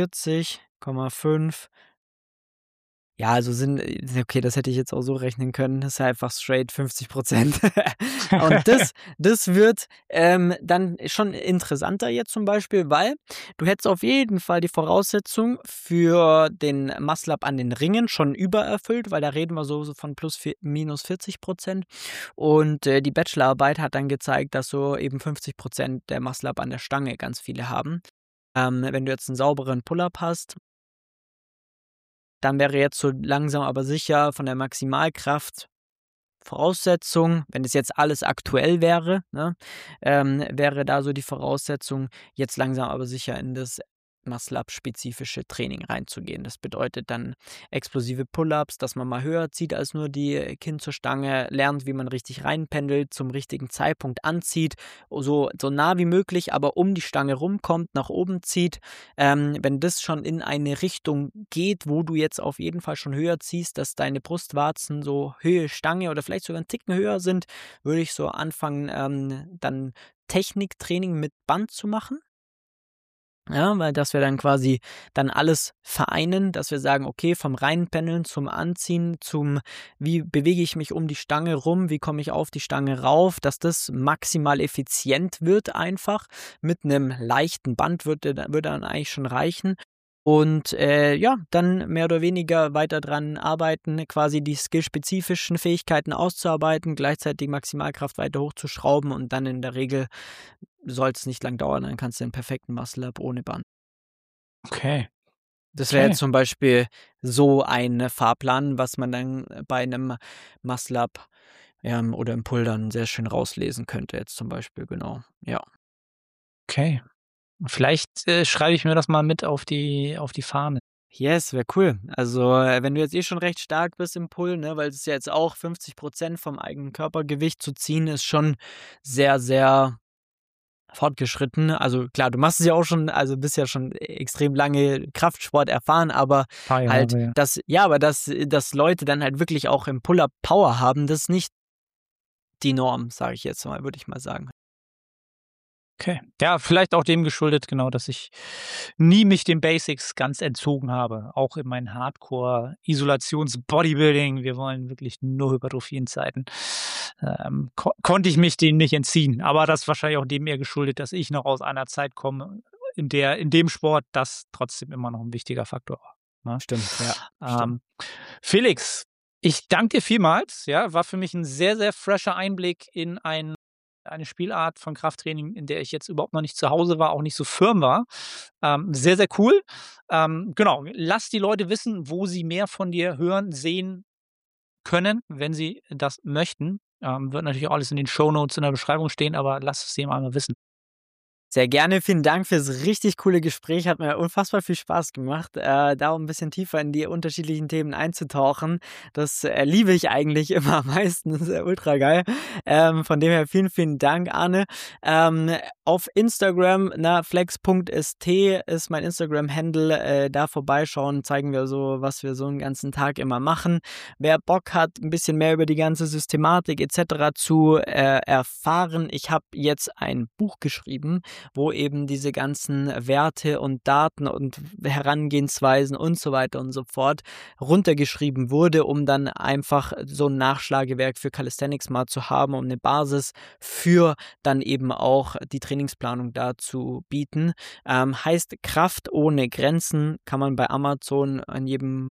42,5. Ja, also okay, das hätte ich jetzt auch so rechnen können. Das ist ja einfach straight 50%. Und das wird dann schon interessanter jetzt zum Beispiel, weil du hättest auf jeden Fall die Voraussetzung für den Muscle-Up an den Ringen schon übererfüllt, weil da reden wir so von minus 40%. Und die Bachelorarbeit hat dann gezeigt, dass so eben 50% der Muscle-Up an der Stange ganz viele haben. Wenn du jetzt einen sauberen Pull-Up hast, dann wäre jetzt so langsam aber sicher von der Maximalkraft Voraussetzung, wenn es jetzt alles aktuell wäre, ne, wäre da so die Voraussetzung, jetzt langsam aber sicher in das Muscle-Up-spezifische Training reinzugehen. Das bedeutet dann explosive Pull-Ups, dass man mal höher zieht als nur die Kinn zur Stange, lernt, wie man richtig reinpendelt, zum richtigen Zeitpunkt anzieht, so nah wie möglich, aber um die Stange rumkommt, nach oben zieht. Wenn das schon in eine Richtung geht, wo du jetzt auf jeden Fall schon höher ziehst, dass deine Brustwarzen so Höhe Stange oder vielleicht sogar einen Ticken höher sind, würde ich so anfangen, dann Techniktraining mit Band zu machen. Ja, weil dass wir dann quasi dann alles vereinen, dass wir sagen, okay, vom Reinpendeln zum Anziehen, zum wie bewege ich mich um die Stange rum, wie komme ich auf die Stange rauf, dass das maximal effizient wird einfach. Mit einem leichten Band würde dann eigentlich schon reichen. Und ja, dann mehr oder weniger weiter dran arbeiten, quasi die skillspezifischen Fähigkeiten auszuarbeiten, gleichzeitig Maximalkraft weiter hochzuschrauben und dann in der Regel soll es nicht lang dauern, dann kannst du den perfekten Muscle-Up ohne Band. Okay. Das wäre Okay. jetzt zum Beispiel so ein Fahrplan, was man dann bei einem Muscle-Up oder im Pull dann sehr schön rauslesen könnte jetzt zum Beispiel, genau, ja. Okay. Vielleicht schreibe ich mir das mal mit auf die Fahne. Yes, wäre cool. Also, wenn du jetzt schon recht stark bist im Pull, ne, weil es ist ja jetzt auch 50% vom eigenen Körpergewicht zu ziehen, ist schon sehr, sehr fortgeschritten. Also klar, du machst es ja auch schon, also bist ja schon extrem lange Kraftsport erfahren, aber Paar halt, Jahre, ja. aber dass Leute dann halt wirklich auch im Pull-Up Power haben, das ist nicht die Norm, sage ich jetzt mal, würde ich mal sagen. Okay. Ja, vielleicht auch dem geschuldet, genau, dass ich nie mich den Basics ganz entzogen habe. Auch in meinen Hardcore-Isolations-Bodybuilding. Wir wollen wirklich nur Hypertrophien-Zeiten. Konnte ich mich dem nicht entziehen. Aber das ist wahrscheinlich auch dem eher geschuldet, dass ich noch aus einer Zeit komme, in dem Sport das trotzdem immer noch ein wichtiger Faktor war. Ne? Stimmt, ja. Felix, ich danke dir vielmals. Ja, war für mich ein sehr, sehr fresher Einblick in eine Spielart von Krafttraining, in der ich jetzt überhaupt noch nicht zu Hause war, auch nicht so firm war. Sehr, sehr cool. Genau, lass die Leute wissen, wo sie mehr von dir hören, sehen können, wenn sie das möchten. Wird natürlich auch alles in den Shownotes in der Beschreibung stehen, aber lass es jemand einmal wissen. Sehr gerne, vielen Dank fürs richtig coole Gespräch, hat mir unfassbar viel Spaß gemacht, da ein bisschen tiefer in die unterschiedlichen Themen einzutauchen. Das liebe ich eigentlich immer am meisten, das ist ja ultra geil. Von dem her vielen, vielen Dank, Arne. Auf Instagram, flex.st ist mein Instagram-Handle, da vorbeischauen, zeigen wir so, was wir so einen ganzen Tag immer machen. Wer Bock hat, ein bisschen mehr über die ganze Systematik etc. zu erfahren, ich habe jetzt ein Buch geschrieben, wo eben diese ganzen Werte und Daten und Herangehensweisen und so weiter und so fort runtergeschrieben wurde, um dann einfach so ein Nachschlagewerk für Calisthenics mal zu haben, um eine Basis für dann eben auch die Trainingsplanung dazu bieten. Heißt Kraft ohne Grenzen, kann man bei Amazon an jedem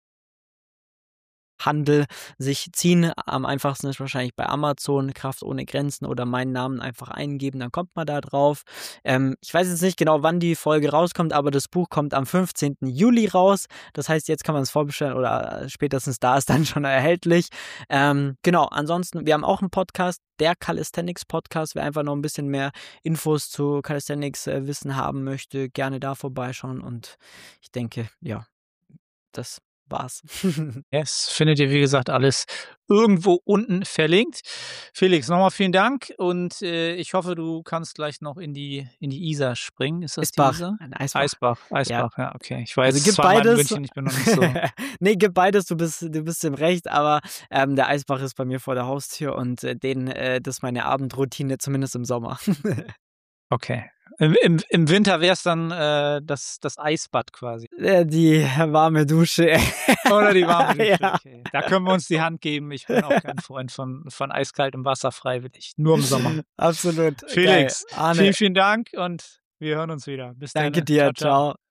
Handel sich ziehen. Am einfachsten ist wahrscheinlich bei Amazon Kraft ohne Grenzen oder meinen Namen einfach eingeben, dann kommt man da drauf. Ich weiß jetzt nicht genau, wann die Folge rauskommt, aber das Buch kommt am 15. Juli raus. Das heißt, jetzt kann man es vorbestellen oder spätestens da ist dann schon erhältlich. Genau, ansonsten, wir haben auch einen Podcast, der Calisthenics Podcast. Wer einfach noch ein bisschen mehr Infos zu Calisthenics Wissen haben möchte, gerne da vorbeischauen und ich denke, ja, das war's. Yes, findet ihr, wie gesagt, alles irgendwo unten verlinkt. Felix, nochmal vielen Dank und ich hoffe, du kannst gleich noch in die Isar springen. Ist das Eisbach. die Isar? Ein Eisbach. Eisbach, ja, okay. Ich war Also jetzt gib zweimal in beides. München, ich bin noch nicht so. Nee, gib beides, du bist im Recht, aber der Eisbach ist bei mir vor der Haustür und das ist meine Abendroutine, zumindest im Sommer. Okay. Im Winter wäre es dann das Eisbad quasi. Die warme Dusche. Oder die warme Dusche, Ja. okay. Da können wir uns die Hand geben. Ich bin auch kein Freund von eiskaltem Wasser freiwillig. Nur im Sommer. Absolut. Felix, Geil. Arne, vielen, vielen Dank und wir hören uns wieder. Bis dann. danke dir. Ciao.